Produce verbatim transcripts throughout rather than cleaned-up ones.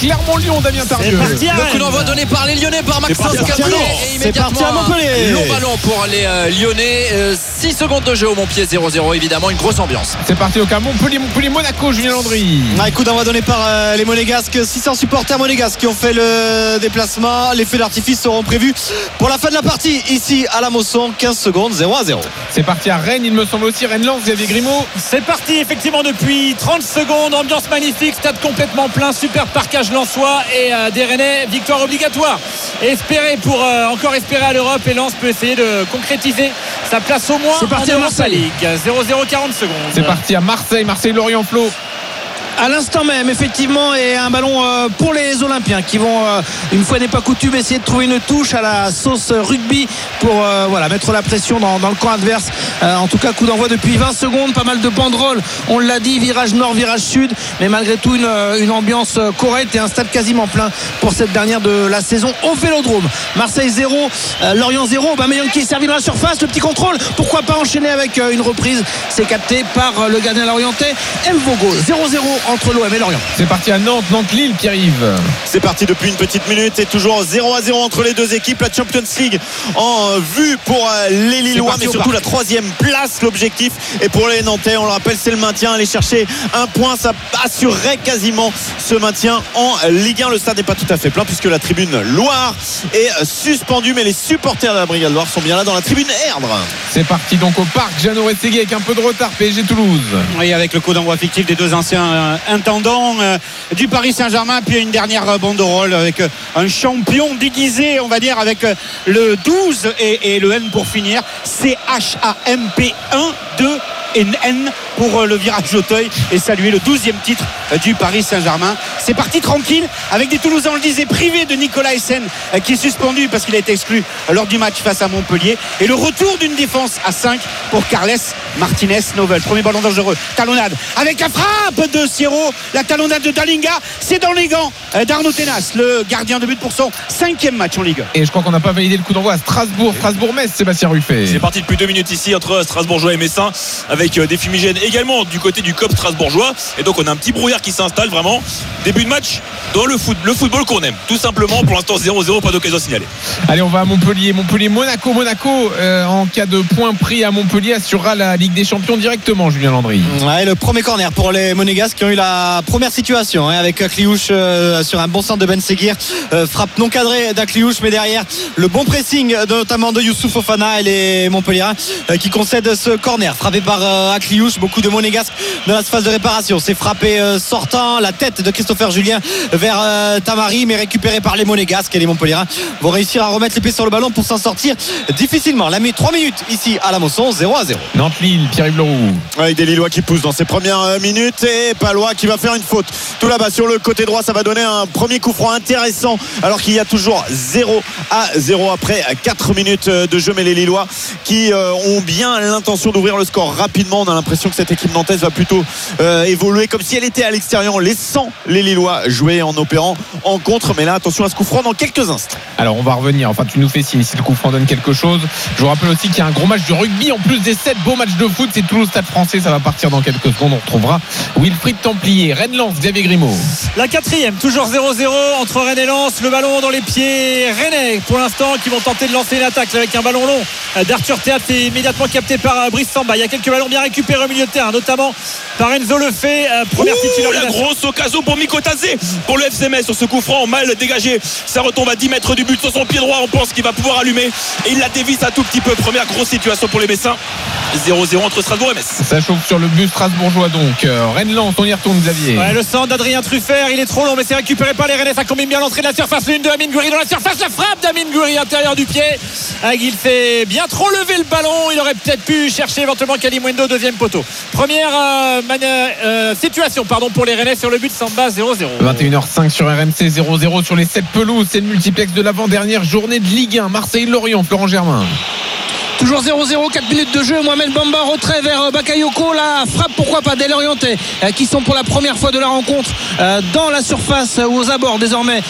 Clermont-Lyon, Damien Tardieu. Le coup d'envoi donné par les Lyonnais, par Maxence Cabré. Et immédiatement un long ballon pour les euh, Lyonnais. Euh, six secondes de jeu au Montpied, zéro zéro. Évidemment, une grosse ambiance. C'est parti au cas Montpellier, Montpellier, Monaco, Julien Landry. Un coup d'envoi donné par euh, les Monégasques. six cents supporters monégasques qui ont fait le déplacement. Les feux d'artifice seront prévus pour la fin de la partie ici à la Mosson. quinze secondes, zéro à zéro. C'est parti à Rennes, il me semble aussi. Rennes-Lens, Xavier Grimaud. C'est parti effectivement depuis trente secondes. Ambiance magnifique, stade complètement plein, super parquage lensois et euh, des Rennais, victoire obligatoire. Espérer pour euh, encore espérer à l'Europe, et Lens peut essayer de concrétiser sa place au moins. C'est parti en à Marseille Ligue. zéro zéro quarante secondes. C'est parti à Marseille, Marseille-Lorient, Flo. À l'instant même, effectivement, et un ballon euh, pour les Olympiens qui vont, euh, une fois n'est pas coutume, essayer de trouver une touche à la sauce rugby pour euh, voilà, mettre la pression dans, dans le camp adverse. Euh, en tout cas, coup d'envoi depuis vingt secondes, pas mal de banderoles, on l'a dit, virage nord, virage sud, mais malgré tout une, une ambiance correcte et un stade quasiment plein pour cette dernière de la saison au Vélodrome. Marseille zéro, euh, Lorient zéro, Aubameyang qui est servi dans la surface, le petit contrôle, pourquoi pas enchaîner avec euh, une reprise, c'est capté par euh, le gardien lorientais Mvogo. Zéro zéro entre l'O M et Lorient. C'est parti à Nantes, Nantes-Lille qui arrive. C'est parti depuis une petite minute et toujours zéro à zéro entre les deux équipes. La Champions League en vue pour les Lillois, mais surtout la troisième place, l'objectif. Et pour les Nantais, on le rappelle, c'est le maintien. Aller chercher un point, ça assurerait quasiment ce maintien en Ligue un. Le stade n'est pas tout à fait plein puisque la tribune Loire est suspendue, mais les supporters de la Brigade Loire sont bien là dans la tribune Erdre. C'est parti donc au parc Jeannot Rességuier avec un peu de retard. P S G Toulouse. Oui, avec le coup d'envoi fictif des deux anciens euh, intendants euh, du Paris Saint-Germain, puis une dernière banderole avec euh, un champion déguisé, on va dire, avec euh, le douze et, et le N pour finir. C H A M P un, deux et N pour le virage d'Auteuil, et saluer le douzième titre du Paris Saint-Germain. C'est parti tranquille avec des Toulousains, on le disait, privés de Nicolas Essen qui est suspendu parce qu'il a été exclu lors du match face à Montpellier, et le retour d'une défense à cinq pour Carles Martinez Novel. Premier ballon dangereux, talonnade avec la frappe de Sierro, la talonnade de Dalinga, c'est dans les gants d'Arnaud Tenas, le gardien de but pour son cinquième match en Ligue. Et je crois qu'on n'a pas validé le coup d'envoi à Strasbourg, Strasbourg-Metz, Sébastien Ruffet. C'est parti depuis deux minutes ici entre Strasbourgeois et Messin, avec des fumigènes également du côté du C O P strasbourgeois, et donc on a un petit brouillard qui s'installe vraiment. Début de match dans le foot, le football qu'on aime, tout simplement. Pour l'instant zéro zéro, pas d'occasion signalée. Allez, on va à Montpellier, Montpellier, Monaco, Monaco euh, en cas de point pris à Montpellier assurera la Ligue des Champions directement, Julien Landry. Ouais, le premier corner pour les Monégasques qui ont eu la première situation, hein, avec Kliouche euh, sur un bon centre de Ben Seguir, euh, frappe non cadrée d'Akliouche, mais derrière le bon pressing de, notamment de Youssouf Fofana, et les Montpelliérains euh, qui concèdent ce corner frappé par euh, Akliouche. Beaucoup de Monégasques dans la phase de réparation, c'est frappé euh, sortant, la tête de Christopher Julien vers euh, Tamari, mais récupéré par les Monégasques, et les Montpelliérains vont réussir à remettre l'épée sur le ballon pour s'en sortir difficilement. La met trois minutes ici à la Mosson, zéro à zéro. Nantes-Lille, Pierre-Yves Leroux. Avec des Lillois qui poussent dans ces premières minutes, et Palois qui va faire une faute tout là-bas sur le côté droit. Ça va donner un premier coup franc intéressant alors qu'il y a toujours zéro à zéro après quatre minutes de jeu, mais les Lillois qui euh, ont bien l'intention d'ouvrir le score rapidement. On a l'impression que cette équipe nantaise va plutôt euh, évoluer comme si elle était à l'extérieur, en laissant les Lillois jouer, en opérant en contre. Mais là, attention à ce coup franc dans quelques instants. Alors on va revenir, enfin tu nous fais signe si le coup franc donne quelque chose. Je vous rappelle aussi qu'il y a un gros match de rugby en plus des sept beaux matchs de foot. C'est Toulouse Stade Français, ça va partir dans quelques secondes. On retrouvera Wilfried Templier. Rennes-Lens, Xavier Grimaud. La quatrième, toujours zéro zéro entre Rennes et Lens. Le ballon dans les pieds rennais pour l'instant, qui vont tenter de lancer une attaque avec un ballon long d'Arthur Théat. C'est immédiatement capté par Brice Samba. Il y a quelques ballons bien récupérés au milieu de terrain, notamment par Enzo Lefebvre, première titularisation. La grosse occasion pour Miko Tazé pour le F C Metz sur ce coup franc mal dégagé. Ça retombe à dix mètres du but sur son pied droit. On pense qu'il va pouvoir allumer, et il la dévisse un tout petit peu. Première grosse situation pour les Messins. zéro zéro entre Strasbourg et Metz. Ça chauffe sur le but strasbourgeois donc. Euh, Rennes-Lens, on y retourne, Xavier. Ouais, le centre d'Adrien Truffert, il est trop long, mais c'est récupéré par les Rennais. Ça combine bien l'entrée de la surface. L'une de Amine Gouiri dans la surface. La frappe d'Amine Gouiri, intérieur du pied. Il fait bien trop lever le ballon. Il aurait peut-être pu chercher éventuellement Kalimwendo, deuxième poteau. Première euh, man- euh, situation pardon, pour les Rennais sur le but. Samba zéro zéro. vingt et une heures cinq sur R M C, zéro zéro sur les sept pelouses. C'est le multiplex de l'avant-dernière journée de Ligue un. Marseille-Lorient, Florent Germain. Toujours zéro zéro, quatre minutes de jeu. Mohamed Bamba, retrait vers Bakayoko. La frappe, pourquoi pas, d'El Orienté, qui sont pour la première fois de la rencontre dans la surface ou aux abords désormais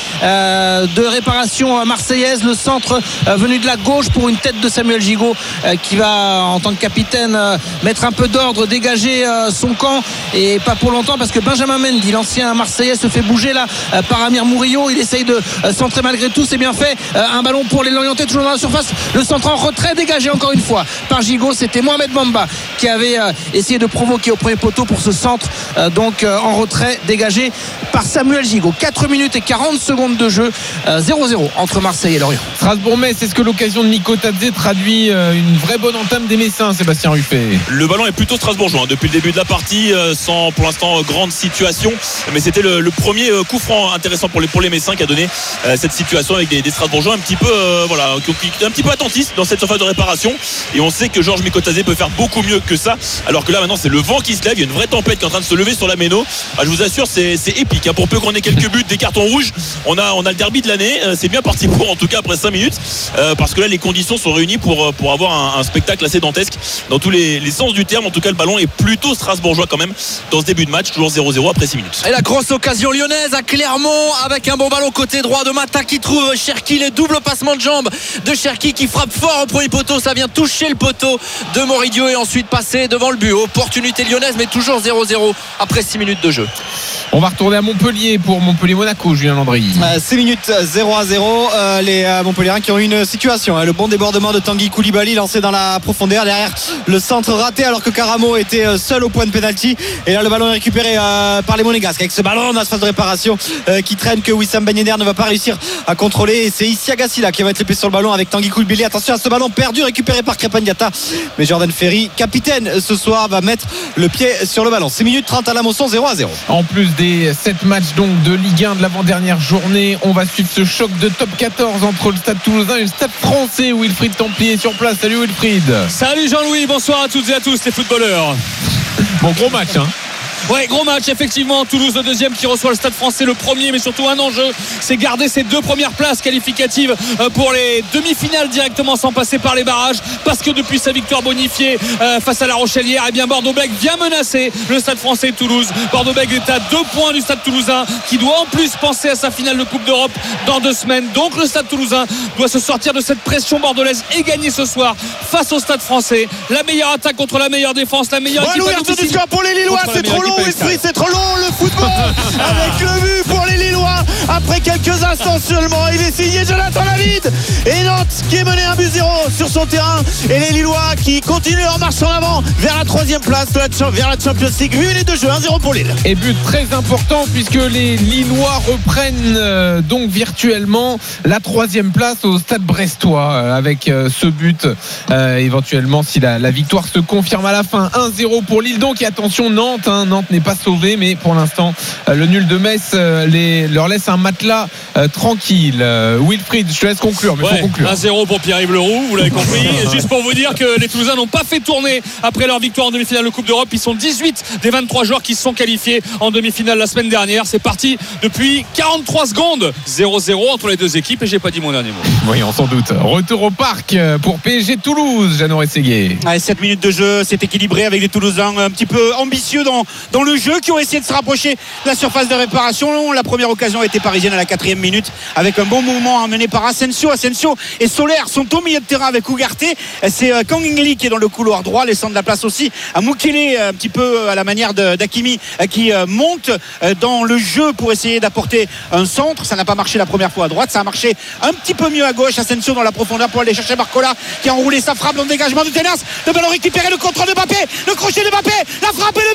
de réparation marseillaise. Le centre venu de la gauche pour une tête de Samuel Gigot qui va, en tant que capitaine, mettre un peu d'ordre, dégager son camp, et pas pour longtemps, parce que Benjamin Mendy, l'ancien Marseillais, se fait bouger là par Amir Mourillo. Il essaye de centrer malgré tout, c'est bien fait. Un ballon pour les Lorientais, toujours dans la surface. Le centre en retrait, dégagé encore une fois par Gigot. C'était Mohamed Bamba qui avait essayé de provoquer au premier poteau pour ce centre, donc en retrait, dégagé par Samuel Gigot. quatre minutes et quarante secondes de jeu, zéro zéro entre Marseille et Lorient. Strasbourg-Metz, est-ce que l'occasion de Nico Tadze traduit une vraie bonne entame des Messins, Sébastien Ruffet? Le ballon est plutôt strasbourgeois depuis le début de la partie, sans pour l'instant grande situation, mais c'était le, le premier coup franc intéressant pour les, pour les Messins qui a donné euh, cette situation avec des, des Strasbourgeois un petit peu euh, voilà, un petit peu attentistes dans cette surface de réparation, et on sait que Georges Mikotadze peut faire beaucoup mieux que ça, alors que là maintenant c'est le vent qui se lève, il y a une vraie tempête qui est en train de se lever sur la Méno. Ah, je vous assure, c'est, c'est épique, hein. Pour peu qu'on ait quelques buts, des cartons rouges, on a, on a le derby de l'année, c'est bien parti pour, en tout cas après cinq minutes, euh, parce que là les conditions sont réunies pour, pour avoir un, un spectacle assez dantesque dans tous les, les sens du terme. En tout cas le ballon est plutôt strasbourgeois quand même dans ce début de match, toujours zéro zéro après six minutes. Et la grosse occasion lyonnaise à Clermont, avec un bon ballon côté droit de Mata qui trouve Cherki, les doubles passements de jambes de Cherki qui frappe fort au premier poteau, ça vient toucher le poteau de Moridio et ensuite passer devant le but. Opportunité lyonnaise, mais toujours zéro zéro après six minutes de jeu. On va retourner à Montpellier pour Montpellier-Monaco, Julien Landry. euh, six minutes, zéro à zéro, euh, les euh, Montpelliérains qui ont eu une situation, hein. Le bon débordement de Tanguy Koulibaly lancé dans la profondeur, derrière le centre raté alors que Karamo était seul au point de pénalty, et là le ballon est récupéré euh, par les Monégasques avec ce ballon dans la phase de réparation euh, qui traîne, que Wissam Ben Yedder ne va pas réussir à contrôler, et c'est Issi Agassi là qui va être les pieds sur le ballon avec Tanguy Koulibaly. Attention à ce ballon perdu récupéré par Crépin Diatta, mais Jordan Ferry, capitaine ce soir, va mettre le pied sur le ballon. Six minutes trente à la Mosson, zéro à zéro. En plus des sept matchs donc de Ligue un de l'avant-dernière journée, on va suivre ce choc de top quatorze entre le Stade Toulousain et le Stade Français. Wilfried Templier sur place. Salut Wilfried. Salut Jean-Louis, bonsoir à toutes et à tous les footballeurs. Bon, gros match, hein. Ouais, gros match effectivement. Toulouse le deuxième qui reçoit le Stade Français le premier, mais surtout un enjeu, c'est garder ces deux premières places qualificatives pour les demi-finales directement sans passer par les barrages, parce que depuis sa victoire bonifiée face à La Rochelière, eh bien Bordeaux-Bègles vient menacer le Stade Français et Toulouse. Bordeaux-Bègles est à deux points du Stade Toulousain qui doit en plus penser à sa finale de Coupe d'Europe dans deux semaines. Donc le Stade Toulousain doit se sortir de cette pression bordelaise et gagner ce soir face au Stade Français. La meilleure attaque contre la meilleure défense, la meilleure ouais, équipe à l'ouverture du score pour les Lillois, c'est trop long. Wilfried, c'est trop long le football avec le but pour les Lillois après quelques instants seulement. Il est signé Jonathan David, et Nantes qui est mené un but zéro sur son terrain, et les Lillois qui continuent leur marche en avant vers la troisième place de la, vers la Champions League. huit minutes de jeu, un zéro pour Lille. Et but très important puisque les Lillois reprennent euh, donc virtuellement la troisième place au Stade Brestois euh, avec euh, ce but euh, éventuellement si la, la victoire se confirme à la fin. Un zéro pour Lille donc, et attention Nantes, hein, Nantes n'est pas sauvé, mais pour l'instant euh, le nul de Metz euh, les, leur laisse un matelas euh, tranquille. euh, Wilfried, je te laisse conclure, mais ouais, faut conclure. un zéro pour Pierre-Yves Leroux, vous l'avez compris. Juste pour vous dire que les Toulousains n'ont pas fait tourner après leur victoire en demi-finale de Coupe d'Europe. Ils sont dix-huit des vingt-trois joueurs qui se sont qualifiés en demi-finale la semaine dernière. C'est parti depuis quarante-trois secondes, zéro zéro entre les deux équipes, et j'ai pas dit mon dernier mot. Oui, on s'en doute. Retour au parc pour P S G Toulouse, Jeannot Rességuier. Ouais, sept minutes de jeu, c'est équilibré avec des Toulousains un petit peu ambitieux dans, dans le jeu, qui ont essayé de se rapprocher de la surface de réparation. La première occasion a été parisienne à la quatrième minute avec un bon mouvement mené par Asensio. Asensio et Solaire sont au milieu de terrain avec Ugarte. C'est Kang In-lee qui est dans le couloir droit, laissant de la place aussi à Mukele, un petit peu à la manière de, d'Hakimi, qui monte dans le jeu pour essayer d'apporter un centre. Ça n'a pas marché la première fois à droite, ça a marché un petit peu mieux à gauche. Asensio dans la profondeur pour aller chercher Barcola qui a enroulé sa frappe dans le dégagement de Tenas. Le ballon récupéré, le contrôle de Mbappé, le crochet de Mbappé, la frappe et le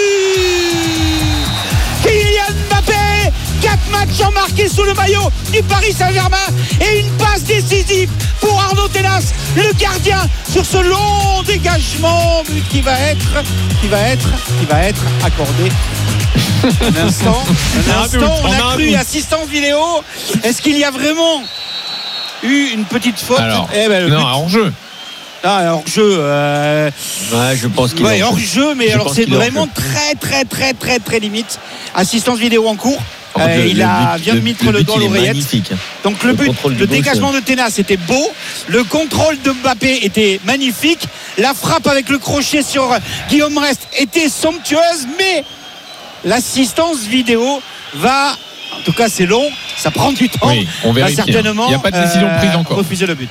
but. Kylian Mbappé, quatre matchs en marqué sous le maillot du Paris Saint-Germain, et une passe décisive pour Arnaud Tenas, le gardien, sur ce long dégagement, but qui va être qui va être qui va être accordé. Un instant, un instant, on a cru, assistance vidéo. Est-ce qu'il y a vraiment eu une petite faute? Alors, eh ben, non, hors jeu. Ah, hors jeu. Euh... Ouais, je pense qu'il ouais, est hors jeu, mais je alors c'est qu'il est vraiment très, très, très, très, très limite. Assistance vidéo en cours. Euh, le, il le a but, vient de mettre le, le but, doigt à il est l'oreillette. magnifique. Donc le, Le but, contrôle du le gauche, dégagement de Ténas était beau. Le contrôle de Mbappé était magnifique. La frappe avec le crochet sur Guillaume Rest était somptueuse, mais l'assistance vidéo va, en tout cas c'est long, ça prend du temps. Oui, on va vérifie. certainement Il n'y a pas de décision euh, prise encore. refuser le but.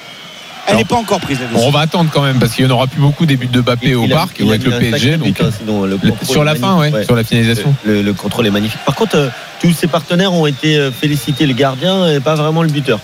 Elle n'est pas encore prise la décision. On va attendre quand même parce qu'il n'y en aura plus beaucoup des buts de Mbappé au Il a- parc il ou a avec mis le un P S G. sacré Donc, but, hein, sinon, le le- contrôle sur la est fin, ouais, magnifique, sur la finalisation. Le, le contrôle est magnifique. Par contre, euh, tous ses partenaires ont été euh, félicités, le gardien et pas vraiment le buteur.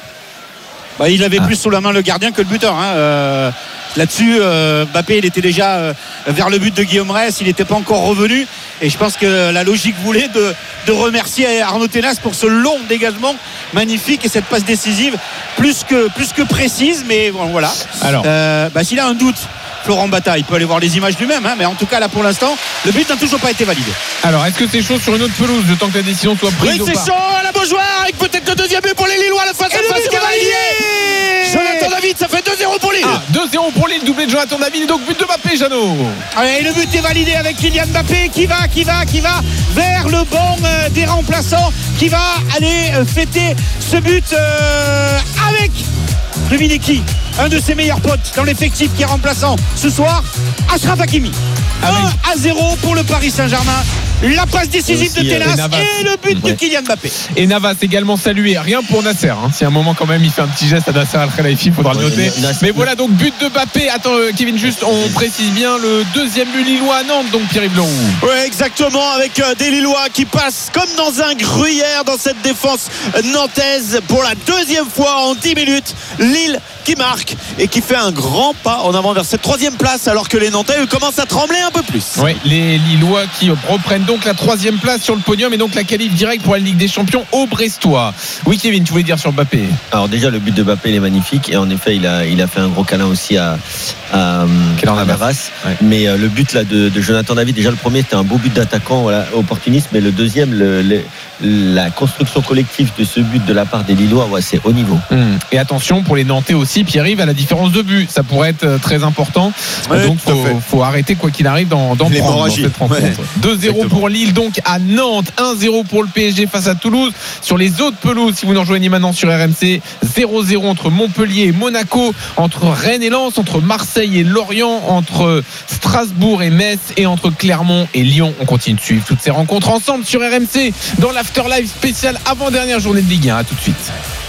Bah, il avait Ah. plus sous la main le gardien que le buteur. Hein. Euh, là-dessus, euh, Mbappé, il était déjà euh, vers le but de Guillaume Rest. Il n'était pas encore revenu. Et je pense que la logique voulait de, de remercier Arnaud Ténas pour ce long dégagement magnifique et cette passe décisive plus que, plus que précise. Mais bon, voilà. Alors. Euh, bah, s'il a un doute, Florent Bata, il peut aller voir les images lui-même. Hein, mais en tout cas, là pour l'instant, le but n'a toujours pas été validé. Alors, est-ce que c'est chaud sur une autre pelouse le temps que la décision soit prise Oui, ou c'est pas chaud à la Beaujoire avec peut-être le deuxième but pour les Lillois. Le face à Et le face but est est validé. Jonathan David, ça fait deux zéro pour Lille. Ah, deux zéro pour Lille, doublé de Jonathan David, donc but de Mbappé, Jeannot. Et le but est validé avec Kylian Mbappé qui va, qui va, qui va vers le banc euh, des remplaçants, qui va aller euh, fêter ce but euh, avec devinez qui, un de ses meilleurs potes dans l'effectif qui est remplaçant ce soir, Achraf Hakimi. Avec- un à zéro pour le Paris Saint-Germain. La passe décisive Et aussi, de euh, Ténas Navas. et le but Ouais. de Kylian Mbappé. Et Navas également salué, rien pour Nasser. Hein. Si à un moment quand même il fait un petit geste à Nasser Al-Khelaifi, il faudra le Ouais, noter. Nas- Mais voilà donc but de Mbappé. Attends euh, Kevin, juste on précise bien le deuxième but lillois à Nantes, donc Pierre-Yves Leroux. Ouais, exactement, avec euh, des Lillois qui passent comme dans un gruyère dans cette défense nantaise pour la deuxième fois en dix minutes. Lille qui marque et qui fait un grand pas en avant vers cette troisième place alors que les Nantais eux, commencent à trembler un peu plus. Ouais, les Lillois qui reprennent donc la troisième place sur le podium et donc la qualif directe pour la Ligue des Champions au Brestois. Oui Kevin, tu voulais dire sur Mbappé? Alors déjà le but de Mbappé il est magnifique et en effet il a, il a fait un gros câlin aussi à, à, Kélan à Navas. Navas. Ouais. Mais euh, le but là de, de Jonathan David, déjà le premier c'était un beau but d'attaquant, voilà, opportuniste, mais le deuxième le, le, la construction collective de ce but de la part des Lillois, ouais, c'est haut niveau. Hum. Et attention pour les Nantais aussi, Pierre-Yves, à la différence de but, ça pourrait être euh, très important. Ouais, donc tout à faut, fait. faut arrêter quoi qu'il arrive d'en, d'en prendre dans L'hémorragie. cette rencontre. Ouais. deux zéro Exactement. pour Lille donc à Nantes, un zéro pour le P S G face à Toulouse. Sur les autres pelouses, si vous nous rejoignez maintenant sur R M C, zéro zéro entre Montpellier et Monaco, entre Rennes et Lens, entre Marseille et Lorient, entre Strasbourg et Metz et entre Clermont et Lyon. On continue de suivre toutes ces rencontres ensemble sur R M C dans l'Afterlife spécial avant-dernière journée de Ligue un. À tout de suite.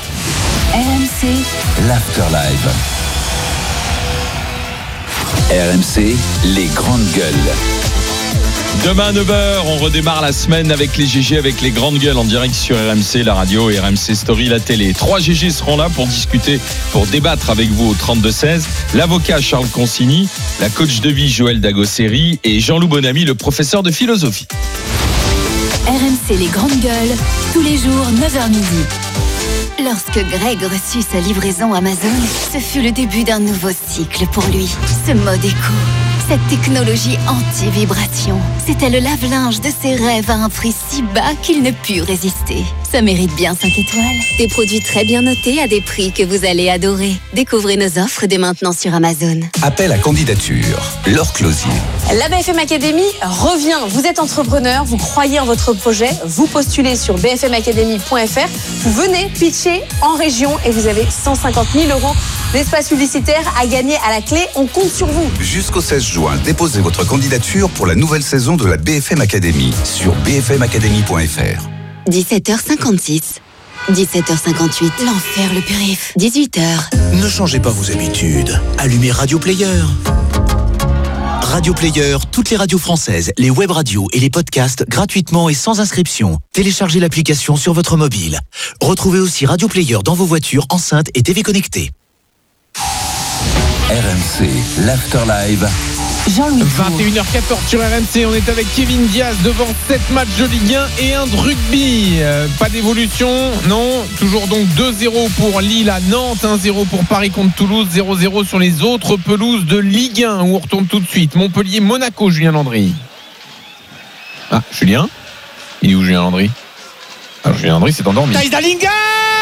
R M C, l'Afterlife. R M C, les grandes gueules. Demain à neuf heures, on redémarre la semaine avec les G G, avec les grandes gueules en direct sur R M C, la radio et R M C Story, la télé. Trois G G seront là pour discuter, pour débattre avec vous au trente-deux seize. L'avocat Charles Consigny, la coach de vie Joël Dagosseri et Jean-Loup Bonamy, le professeur de philosophie. R M C les grandes gueules, tous les jours neuf heures midi. Lorsque Greg reçut sa livraison Amazon, ce fut le début d'un nouveau cycle pour lui. Ce mode éco, cette technologie anti-vibration, c'était le lave-linge de ses rêves à un prix si bas qu'il ne put résister. Ça mérite bien cinq étoiles. Des produits très bien notés à des prix que vous allez adorer. Découvrez nos offres dès maintenant sur Amazon. Appel à candidature. Laure Closier. La B F M Academy revient. Vous êtes entrepreneur, vous croyez en votre projet, vous postulez sur b f m academy point f r, vous venez pitcher en région et vous avez cent cinquante mille euros d'espace publicitaire à gagner à la clé. On compte sur vous. Jusqu'au seize juin, déposez votre candidature pour la nouvelle saison de la B F M Academy sur b f m academy point f r. dix-sept heures cinquante-six. dix-sept heures cinquante-huit. L'enfer le périph'. dix-huit heures. Ne changez pas vos habitudes. Allumez Radio Player. Radio Player, toutes les radios françaises, les web radios et les podcasts gratuitement et sans inscription. Téléchargez l'application sur votre mobile. Retrouvez aussi Radio Player dans vos voitures, enceintes et T V connectées. R M C, l'Afterlife. Jean-Louis vingt et une heures quatorze sur R M C, on est avec Kevin Diaz devant sept matchs de Ligue un et un de rugby. Euh, pas d'évolution, non. Toujours donc deux zéro pour Lille à Nantes, un zéro pour Paris contre Toulouse, zéro zéro sur les autres pelouses de Ligue un où on retourne tout de suite. Montpellier, Monaco, Julien Landry. Ah, Julien Il est où Julien Landry? Ah, Julien Landry s'est endormi. Thaïs Dalinga,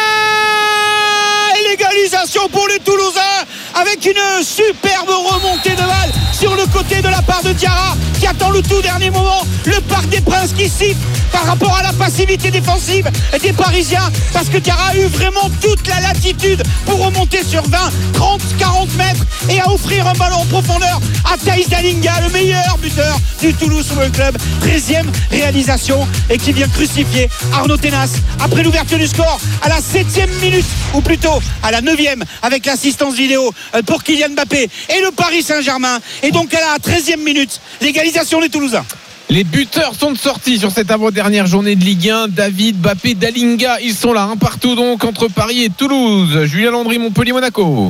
égalisation pour les Toulousains avec une superbe remontée de balle sur le côté de la part de Diarra qui attend le tout dernier moment. Le Parc des Princes qui siffle par rapport à la passivité défensive des Parisiens, parce que Diarra a eu vraiment toute la latitude pour remonter sur vingt, trente, quarante mètres et à offrir un ballon en profondeur à Thaïs Dalinga, le meilleur buteur du Toulouse Football Club. treizième réalisation et qui vient crucifier Arnaud Tenas après l'ouverture du score à la septième minute, ou plutôt à la neuvième, avec l'assistance vidéo pour Kylian Mbappé et le Paris Saint-Germain. Et donc à la treizième minute, l'égalisation des Toulousains. Les buteurs sont de sortie sur cette avant-dernière journée de Ligue un. David, Mbappé, Dalinga, ils sont là, un partout donc entre Paris et Toulouse. Julien Landry, Montpellier, Monaco.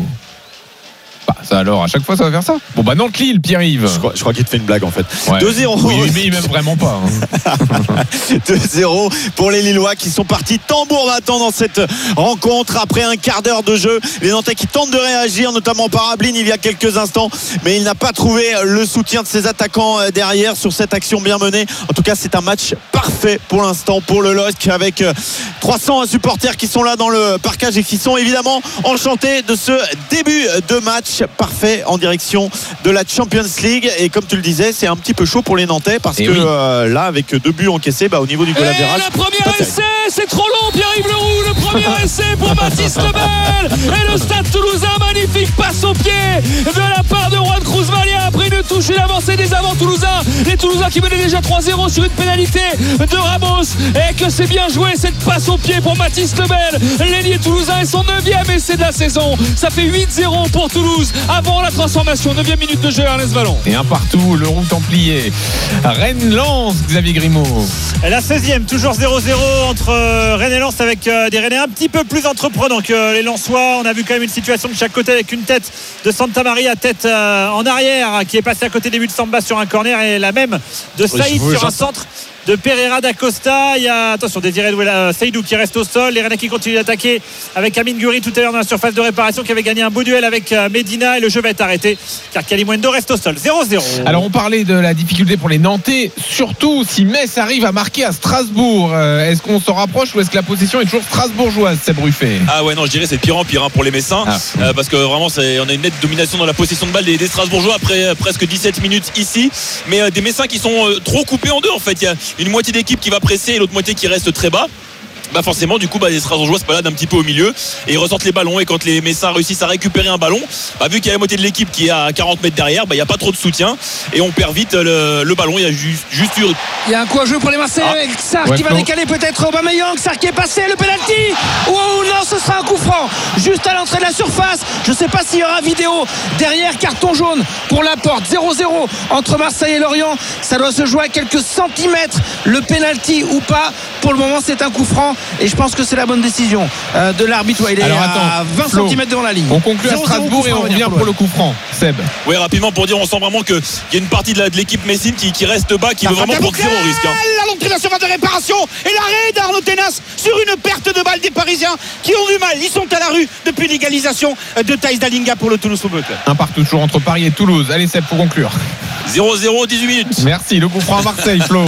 Bah, ça alors, à chaque fois ça va faire ça. Bon bah Nantes Lille, Pierre-Yves. Je crois, je crois qu'il te fait une blague en fait. Ouais. deux zéro. Oui, mais il m'aime vraiment pas. Hein. deux zéro pour les Lillois qui sont partis tambour battant dans cette rencontre après un quart d'heure de jeu. Les Nantais qui tentent de réagir, notamment par Ablin il y a quelques instants, mais il n'a pas trouvé le soutien de ses attaquants derrière sur cette action bien menée. En tout cas, c'est un match parfait pour l'instant pour le L O S C, avec trois cents supporters qui sont là dans le parcage et qui sont évidemment enchantés de ce début de match parfait en direction de la Champions League. Et comme tu le disais, c'est un petit peu chaud pour les Nantais parce et que oui. euh, là, avec deux buts encaissés, bah, au niveau du goal average, le premier essai, c'est trop long. Pierre-Yves Leroux, le premier essai pour Baptiste Lebel et le Stade Toulousain. Magnifique passe au pied de la part de Juan Cruz Malia après une touche et l'avancée des avants toulousains. Les Toulousains qui menaient déjà trois zéro sur une pénalité de Ramos, et que c'est bien joué cette passe au pied pour Baptiste Lebel, l'ailier toulousain, et son neuvième essai de la saison. Ça fait huit zéro pour Toulouse avant la transformation. Neuvième minute de jeu, Ernest Vallon. Et un partout, le roue Templier. Rennes-Lens, Xavier Grimaud. Et la seizième, toujours zéro zéro entre Rennes et Lens, avec des Rennais un petit peu plus entreprenants que les Lensois. On a vu quand même une situation de chaque côté avec une tête de Santa Maria, tête en arrière, qui est passée à côté des buts de Samba sur un corner, et la même de Saïd oui, sur un centre de Pereira d'Acosta. Il y a, attention, Désiré Douella, Seydou qui reste au sol. Les Rennais qui continuent d'attaquer avec Amine Guri tout à l'heure dans la surface de réparation, qui avait gagné un beau duel avec Medina, et le jeu va être arrêté car Kalimundo reste au sol. zéro zéro. Alors on parlait de la difficulté pour les Nantais, surtout si Metz arrive à marquer à Strasbourg. Euh, est-ce qu'on s'en rapproche ou est-ce que la possession est toujours strasbourgeoise, c'est Ruffet? Ah ouais, non, je dirais c'est pire en pire hein, pour les Messins, ah. euh, parce que vraiment c'est, on a une nette domination dans la possession de balle des, des Strasbourgeois après euh, presque dix-sept minutes ici, mais euh, des Messins qui sont euh, trop coupés en deux en fait. Il y a une moitié d'équipe qui va presser et l'autre moitié qui reste très bas. Bah forcément du coup bah, les Strasbourgeois se baladent un petit peu au milieu et ils ressortent les ballons, et quand les Messins réussissent à récupérer un ballon, bah, vu qu'il y a la moitié de l'équipe qui est à quarante mètres derrière, bah, il n'y a pas trop de soutien et on perd vite le, le ballon. Il y a juste, juste eu... il y a un coup à jouer pour les Marseillais, ah. Sarr ouais, qui va non. décaler peut-être Aubameyang. Sarr qui est passé, le penalty. Oh non, ce sera un coup franc juste à l'entrée de la surface. Je ne sais pas s'il y aura vidéo derrière. Carton jaune pour Laporte. Zéro zéro entre Marseille et Lorient. Ça doit se jouer à quelques centimètres, le penalty ou pas. Pour le moment c'est un coup franc et je pense que c'est la bonne décision euh, de l'arbitre. Ouais, il est Alors, attends, à vingt centimètres devant la ligne. On conclut à Strasbourg et on revient pour le coup franc. Seb. Oui, rapidement pour dire, on sent vraiment qu'il y a une partie de, la, de l'équipe messine qui, qui reste bas, qui la veut vraiment prendre zéro risque. Hein. À l'entrée de la surface de réparation et l'arrêt d'Arnaud Tenas sur une perte de balle des Parisiens qui ont du mal. Ils sont à la rue depuis l'égalisation de Thaïs Dalinga pour le Toulouse Football Club. Un partout toujours entre Paris et Toulouse. Allez Seb, pour conclure. zéro zéro, dix-huit minutes. Merci. Le coup franc à Marseille, Flo.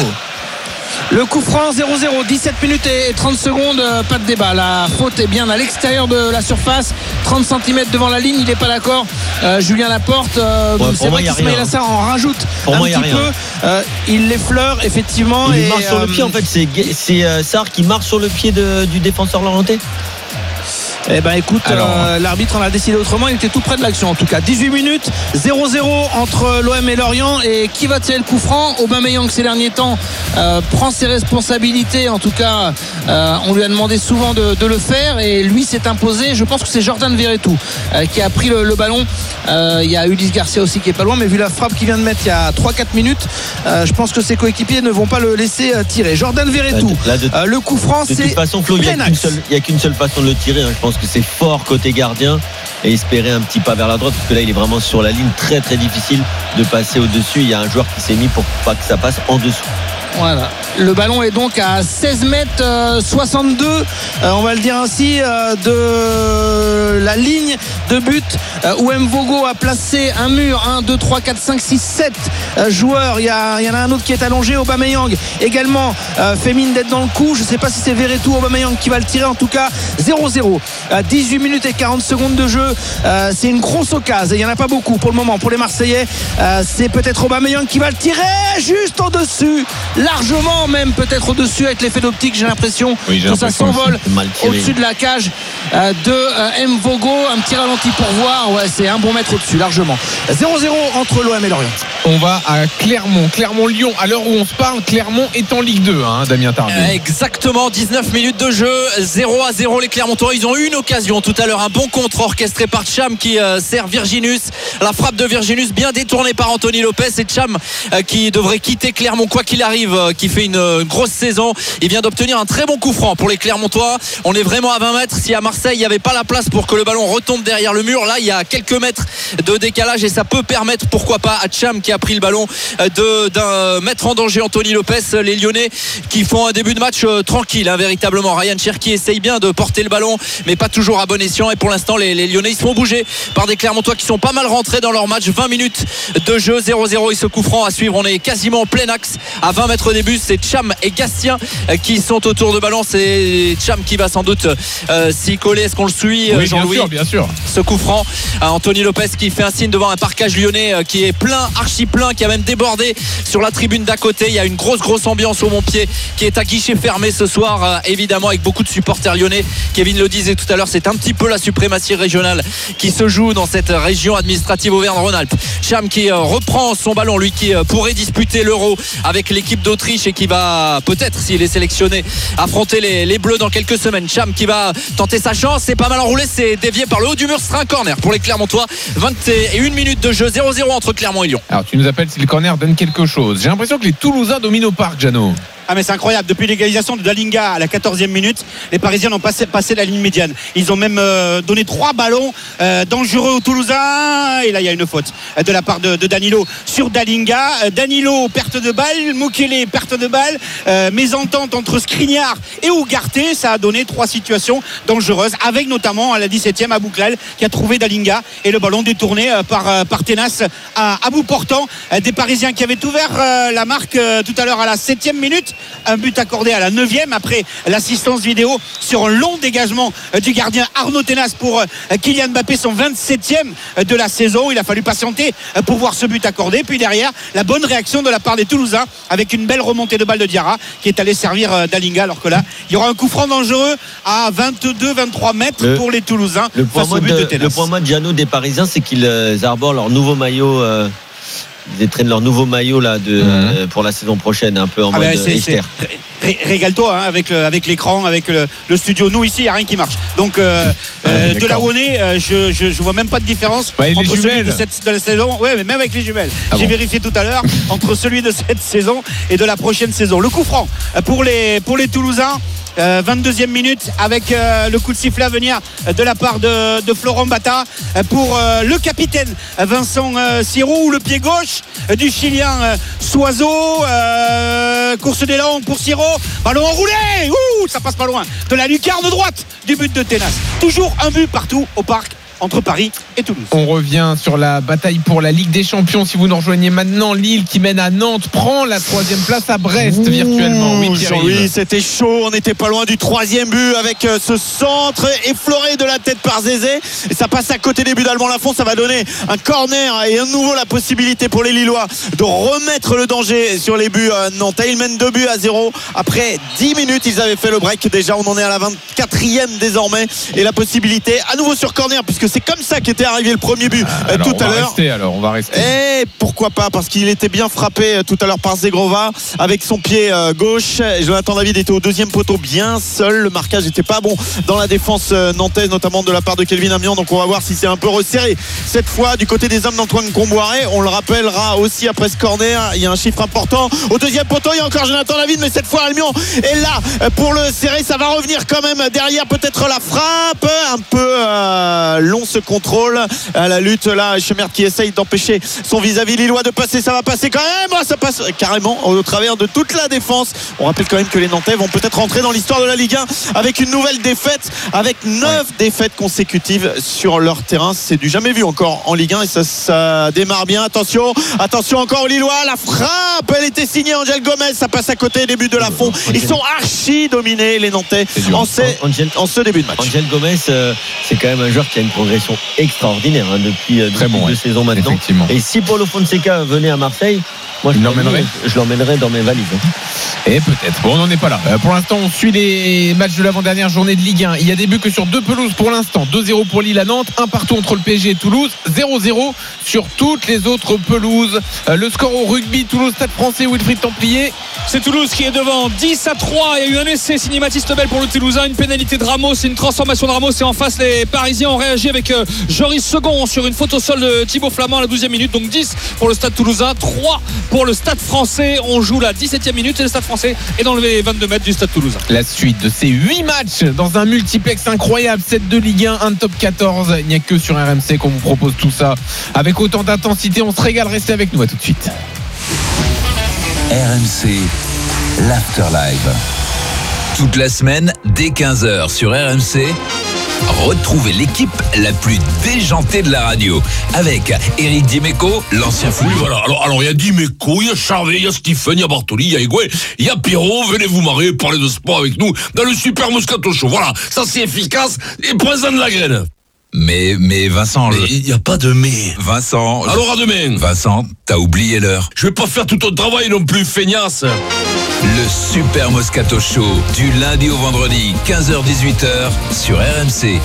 Le coup franc zéro zéro, dix-sept minutes et trente secondes, pas de débat. La faute est bien à l'extérieur de la surface, trente centimètres devant la ligne, il n'est pas d'accord. Euh, Julien Laporte, euh, ouais, c'est vrai qu'Ismaïla Sarr en rajoute pour un moi, petit peu. Euh, il l'effleure effectivement. Il et marche euh, sur le pied en fait, c'est, c'est euh, Sarr qui marche sur le pied de, du défenseur lorientais. Eh ben écoute, Alors, euh, l'arbitre en a décidé autrement. Il était tout près de l'action en tout cas. dix-huit minutes, zéro zéro entre l'O M et Lorient. Et qui va tirer le coup franc? Aubameyang ces derniers temps euh, prend ses responsabilités. En tout cas euh, on lui a demandé souvent de, de le faire et lui s'est imposé. Je pense que c'est Jordan Verretou euh, qui a pris le, le ballon. euh, Il y a Ulysse Garcia aussi qui est pas loin, mais vu la frappe qu'il vient de mettre il y a trois quatre minutes, euh, je pense que ses coéquipiers ne vont pas le laisser euh, tirer. Jordan Verretou, là, de, euh, le coup franc, de c'est toute façon Flo, il n'y a, a qu'une seule façon de le tirer, hein. Je pense que c'est fort côté gardien et espérer un petit pas vers la droite, parce que là il est vraiment sur la ligne, très très difficile de passer au-dessus. Il y a un joueur qui s'est mis pour pas que ça passe en dessous. Voilà. Le ballon est donc à seize mètres soixante-deux, euh, on va le dire ainsi, euh, de la ligne de but euh, où Mvogo a placé un mur. Un, deux, trois, quatre, cinq, six, sept euh, joueurs. Il y, a, il y en a un autre qui est allongé. Aubameyang également euh, fait mine d'être dans le coup. Je ne sais pas si c'est Verretou ou Aubameyang qui va le tirer. En tout cas zéro zéro, euh, dix-huit minutes et quarante secondes de jeu. euh, C'est une grosse occasion. Il n'y en a pas beaucoup pour le moment pour les Marseillais. euh, C'est peut-être Aubameyang qui va le tirer juste en dessus. largement même peut-être au-dessus avec l'effet d'optique. J'ai l'impression oui, j'ai que ça s'envole au-dessus de la cage euh, de euh, Mvogo. Un petit ralenti pour voir. Ouais, c'est un bon mètre au-dessus largement. zéro zéro entre l'O M et Lorient. On va à Clermont. Clermont-Lyon, à l'heure où on se parle, Clermont est en Ligue deux, hein, Damien Tardy. Exactement, dix-neuf minutes de jeu, zéro à zéro les Clermontois. Ils ont eu une occasion tout à l'heure, un bon contre orchestré par Cham qui euh, sert Virginus. La frappe de Virginus bien détournée par Anthony Lopez, et Cham euh, qui devrait quitter Clermont quoi qu'il arrive, euh, qui fait une euh, grosse saison. Il vient d'obtenir un très bon coup franc pour les Clermontois. On est vraiment à vingt mètres. Si à Marseille il n'y avait pas la place pour que le ballon retombe derrière le mur, là il y a quelques mètres de décalage et ça peut permettre, pourquoi pas, à Cham qui a pris le ballon de, d'un mettre en danger Anthony Lopez. Les Lyonnais qui font un début de match euh, tranquille, hein, véritablement. Ryan Cherki essaye bien de porter le ballon, mais pas toujours à bon escient. Et pour l'instant, les, les Lyonnais ils se font bouger par des Clermontois qui sont pas mal rentrés dans leur match. vingt minutes de jeu, zéro zéro. Et ce coup franc à suivre, on est quasiment en plein axe à vingt mètres des buts. C'est Cham et Gastien euh, qui sont autour de ballon. C'est Cham qui va sans doute euh, s'y coller. Est-ce qu'on le suit, oui, Jean-Louis? Bien sûr, bien sûr. Ce coup franc, euh, Anthony Lopez qui fait un signe devant un parcage lyonnais euh, qui est plein, archi plein, qui a même débordé sur la tribune d'à côté. Il y a une grosse grosse ambiance au Montpied qui est à guichet fermé ce soir, euh, évidemment avec beaucoup de supporters lyonnais. Kevin le disait tout à l'heure, c'est un petit peu la suprématie régionale qui se joue dans cette région administrative Auvergne-Rhône-Alpes. Cham qui euh, reprend son ballon, lui qui euh, pourrait disputer l'Euro avec l'équipe d'Autriche et qui va peut-être, s'il est sélectionné, affronter les, les Bleus dans quelques semaines. Cham qui va tenter sa chance, c'est pas mal enroulé, c'est dévié par le haut du mur, ce sera un corner pour les Clermontois. vingt et une minutes de jeu, zéro zéro entre Clermont et Lyon. Alors tu nous appelles si le corner donne quelque chose. J'ai l'impression que les Toulousains dominent au parc, Jeannot. Ah mais c'est incroyable, depuis l'égalisation de Dalinga à la quatorzième minute, les Parisiens ont passé, passé la ligne médiane. Ils ont même euh, donné trois ballons euh, dangereux aux Toulousains, et là il y a une faute euh, de la part de, de Danilo sur Dalinga. euh, Danilo perte de balle, Mukele perte de balle, euh, mésentente entre Skriniar et Ougarté. Ça a donné trois situations dangereuses, avec notamment à la dix-septième Abouklal qui a trouvé Dalinga et le ballon détourné euh, par, euh, par Tenas à, à bout portant. euh, des Parisiens qui avaient ouvert euh, la marque euh, tout à l'heure à la septième minute. Un but accordé à la neuvième après l'assistance vidéo sur un long dégagement du gardien Arnaud Tenas pour Kylian Mbappé, son vingt-septième de la saison. Il a fallu patienter pour voir ce but accordé. Puis derrière, la bonne réaction de la part des Toulousains avec une belle remontée de balle de Diarra qui est allé servir Dalinga, alors que là, il y aura un coup franc dangereux à vingt-deux vingt-trois mètres le, pour les Toulousains le point face au but de, de Tenas. Le point mot de Jeannot des Parisiens, c'est qu'ils euh, arborent leur nouveau maillot. Euh... Ils étreignent leur nouveau maillot là, de, mmh. euh, pour la saison prochaine, un peu en ah mode ben Echter. Régale-toi hein, avec, le, avec l'écran, avec le, le studio. Nous ici, il n'y a rien qui marche. Donc euh, euh, de là où on est, euh, je, je, je vois même pas de différence bah, entre celui de, cette, de la saison. Ouais, mais même avec les jumelles. Ah J'ai bon. vérifié tout à l'heure entre celui de cette saison et de la prochaine saison. Le coup franc pour les, pour les Toulousains. Euh, vingt-deuxième minute avec euh, le coup de sifflet à venir de la part de, de Florent Bata pour euh, le capitaine Vincent euh, Siro, ou le pied gauche du Chilien euh, Soiseau. euh, course d'élan pour Siro, ballon enroulé, ouh, ça passe pas loin de la lucarne droite du but de Tenas. Toujours un but partout au parc entre Paris et Toulouse. On revient sur la bataille pour la Ligue des Champions. Si vous nous rejoignez maintenant, Lille qui mène à Nantes prend la troisième place à Brest. Ouh, virtuellement. Oui, oui, c'était chaud. On n'était pas loin du troisième but avec ce centre effleuré de la tête par Zézé. Et ça passe à côté des buts d'Alban Lafont. Ça va donner un corner et à nouveau la possibilité pour les Lillois de remettre le danger sur les buts nantais. Ils mènent deux buts à zéro. Après dix minutes, ils avaient fait le break. Déjà, on en est à la vingt-quatrième désormais. Et la possibilité à nouveau sur corner, puisque c'est comme ça qu'était arrivé le premier but ah, tout à l'heure. Rester, alors on va rester. Et pourquoi pas, parce qu'il était bien frappé tout à l'heure par Zegrova avec son pied gauche. Jonathan David était au deuxième poteau bien seul. Le marquage n'était pas bon dans la défense nantaise, notamment de la part de Kelvin Amian. Donc on va voir si c'est un peu resserré cette fois du côté des hommes d'Antoine Comboiré. On le rappellera aussi après ce corner. Il y a un chiffre important au deuxième poteau. Il y a encore Jonathan David, mais cette fois Amian est là pour le serrer. Ça va revenir quand même derrière, peut-être la frappe un peu euh, long ce contrôle à la lutte là. Chemert qui essaye d'empêcher son vis-à-vis lillois de passer. Ça va passer quand même. Ça passe carrément au travers de toute la défense. On rappelle quand même que les Nantais vont peut-être rentrer dans l'histoire de la Ligue un avec une nouvelle défaite, avec neuf ouais. défaites consécutives sur leur terrain. C'est du jamais vu encore en Ligue un, et ça, ça démarre bien. Attention, attention encore aux Lillois. La frappe, elle était signée Angel Gomez. Ça passe à côté des buts de Lafont. Ils sont archi dominés les Nantais en, ce, en ce début de match. Angel Gomez, euh, c'est quand même un joueur qui a une progression progression extraordinaire hein, depuis, depuis bon, deux ouais. saisons maintenant. Et si Paulo Fonseca venait à Marseille, moi je l'emmènerais, je l'emmènerais dans mes valises. Hein. Et peut-être. Bon, on n'en est pas là. Pour l'instant, on suit les matchs de l'avant-dernière journée de Ligue un. Il y a des buts que sur deux pelouses pour l'instant. deux zéro pour Lille à Nantes, un partout entre le P S G et Toulouse, zéro zéro sur toutes les autres pelouses. Le score au rugby, Toulouse Stade Français, Wilfried Templier. C'est Toulouse qui est devant dix à trois. Il y a eu un essai signé Mathis Lebel pour le Toulousain, une pénalité de Ramos, c'est une transformation de Ramos et en face les Parisiens ont réagi avec Joris Second sur une faute au sol de Thibaut Flamand à la douzième minute. Donc dix pour le Stade Toulousain, trois pour le Stade Français. On joue la dix-septième minute et le Stade Français est dans les vingt-deux mètres du Stade Toulousain. La suite de ces huit matchs dans un multiplex incroyable, sept de Ligue un, un top quatorze. Il n'y a que sur R M C qu'on vous propose tout ça avec autant d'intensité. On se régale, restez avec nous, à tout de suite. R M C, l'Afterlife. Toute la semaine, dès quinze heures sur R M C, retrouvez l'équipe la plus déjantée de la radio. Avec Eric Dimeco, l'ancien foot. Oui, voilà. Alors, alors, il y a Dimeco, il y a Charvet, il y a Stephen, il y a Bartoli, il y a Higuain, il y a Pierrot. Venez vous marrer, parler de sport avec nous dans le Super Moscato Show. Voilà. Ça, c'est efficace et présent de la graine. Mais, mais Vincent... Il n'y a pas de mais. Vincent... Alors à demain. Vincent, t'as oublié l'heure. Je vais pas faire tout ton travail non plus, feignasse. Le Super Moscato Show, du lundi au vendredi, quinze heures dix-huit heures, sur R M C.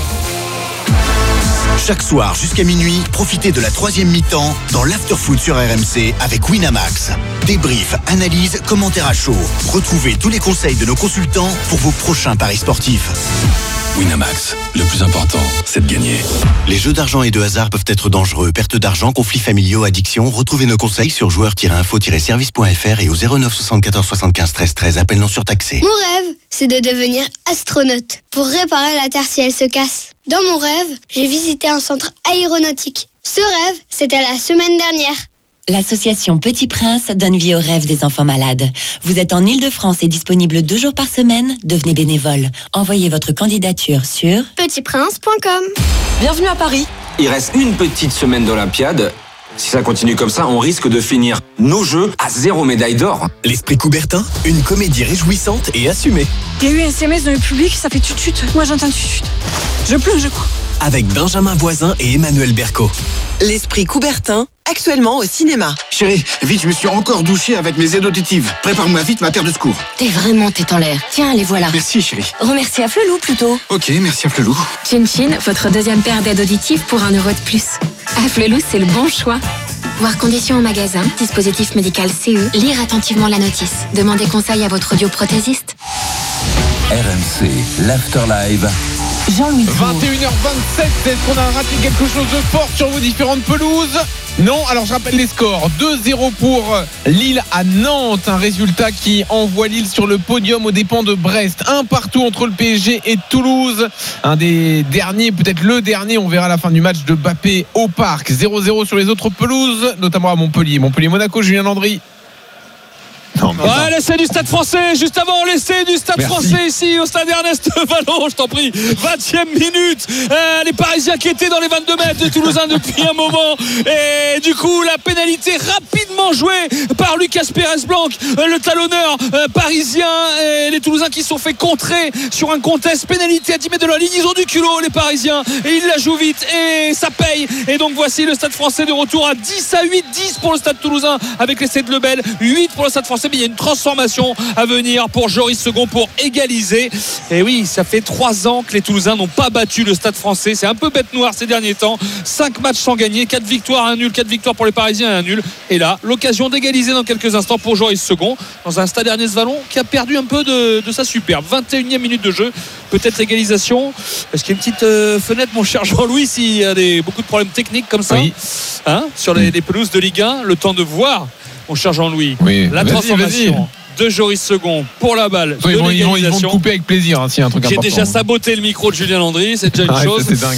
Chaque soir jusqu'à minuit, profitez de la troisième mi-temps dans l'Afterfoot sur R M C avec Winamax. Débrief, analyse, commentaires à chaud. Retrouvez tous les conseils de nos consultants pour vos prochains paris sportifs. Winamax, le plus important, c'est de gagner. Les jeux d'argent et de hasard peuvent être dangereux. Perte d'argent, conflits familiaux, addiction. Retrouvez nos conseils sur joueurs tiret info tiret service point f r et au zéro neuf soixante-quatorze soixante-quinze treize treize. Appel non surtaxé. Mon rêve, c'est de devenir astronaute pour réparer la Terre si elle se casse. Dans mon rêve, j'ai visité un centre aéronautique. Ce rêve, c'était la semaine dernière. L'association Petit Prince donne vie aux rêves des enfants malades. Vous êtes en Ile-de-France et disponible deux jours par semaine, devenez bénévole. Envoyez votre candidature sur petit prince point com. Bienvenue à Paris. Il reste une petite semaine d'Olympiade. Si ça continue comme ça, on risque de finir nos Jeux à zéro médaille d'or. L'Esprit Coubertin, une comédie réjouissante et assumée. Il y a eu un S M S dans le public, ça fait tut-tut. Moi j'entends tut-tut. Je pleure, je crois. Avec Benjamin Voisin et Emmanuel Berco. L'Esprit Coubertin, actuellement au cinéma. Chérie, vite, je me suis encore douché avec mes aides auditives. Prépare-moi vite ma paire de secours. T'es vraiment tête en l'air. Tiens, les voilà. Merci, chérie. Remercie à Flelou plutôt. Ok, merci à Flelou. Chin Chin, votre deuxième paire d'aides auditives pour un euro de plus. À Flelou, c'est le bon choix. Voir conditions en magasin, dispositif médical C E, lire attentivement la notice. Demandez conseil à votre audioprothésiste. R M C, l'Afterlife. Jean-Louis vingt et une heures vingt-sept, est-ce qu'on a raté quelque chose de fort sur vos différentes pelouses? Non, alors je rappelle les scores. deux zéro pour Lille à Nantes, un résultat qui envoie Lille sur le podium aux dépens de Brest. Un partout entre le P S G et Toulouse. Un des derniers, peut-être le dernier, on verra à la fin du match de Mbappé au Parc. zéro zéro sur les autres pelouses, notamment à Montpellier. Montpellier-Monaco, Julien Landry. Non, non, ouais, l'essai du Stade Français, juste avant l'essai du Stade Merci. Français ici au stade Ernest Vallon, je t'en prie. vingtième minute, euh, les Parisiens qui étaient dans les vingt-deux mètres des Toulousains depuis un moment, et du coup la pénalité rapidement jouée par Lucas Pérez-Blanc, euh, le talonneur euh, parisien, et les Toulousains qui se sont fait contrer sur un contest, pénalité à dix mètres de la ligne. Ils ont du culot les Parisiens et ils la jouent vite et ça paye. Et donc voici le Stade Français de retour à dix à huit, dix pour le Stade Toulousain avec l'essai de Lebel, huit pour le Stade Français. Mais il y a une transformation à venir pour Joris Second pour égaliser. Et oui, ça fait trois ans que les Toulousains n'ont pas battu le Stade Français. C'est un peu bête noire ces derniers temps. cinq matchs sans gagner, quatre victoires, un nul, quatre victoires pour les Parisiens et un nul. Et là, l'occasion d'égaliser dans quelques instants pour Joris Second dans un Stade Ernest Vallon qui a perdu un peu de, de sa superbe. vingt et unième minute de jeu, peut-être égalisation. Est-ce qu'il y a une petite euh, fenêtre, mon cher Jean-Louis, s'il y a des, beaucoup de problèmes techniques comme ça, oui. hein, sur les, les pelouses de Ligue un, le temps de voir. Mon cher Jean-Louis, oui. la vas-y, transformation vas-y. de Joris Second pour la balle. Oui, de ils, vont, ils, vont, ils vont te couper avec plaisir hein, s'il y a un truc J'ai important. déjà saboté le micro de Julien Landry, c'est déjà une ah, chose. C'est dingue.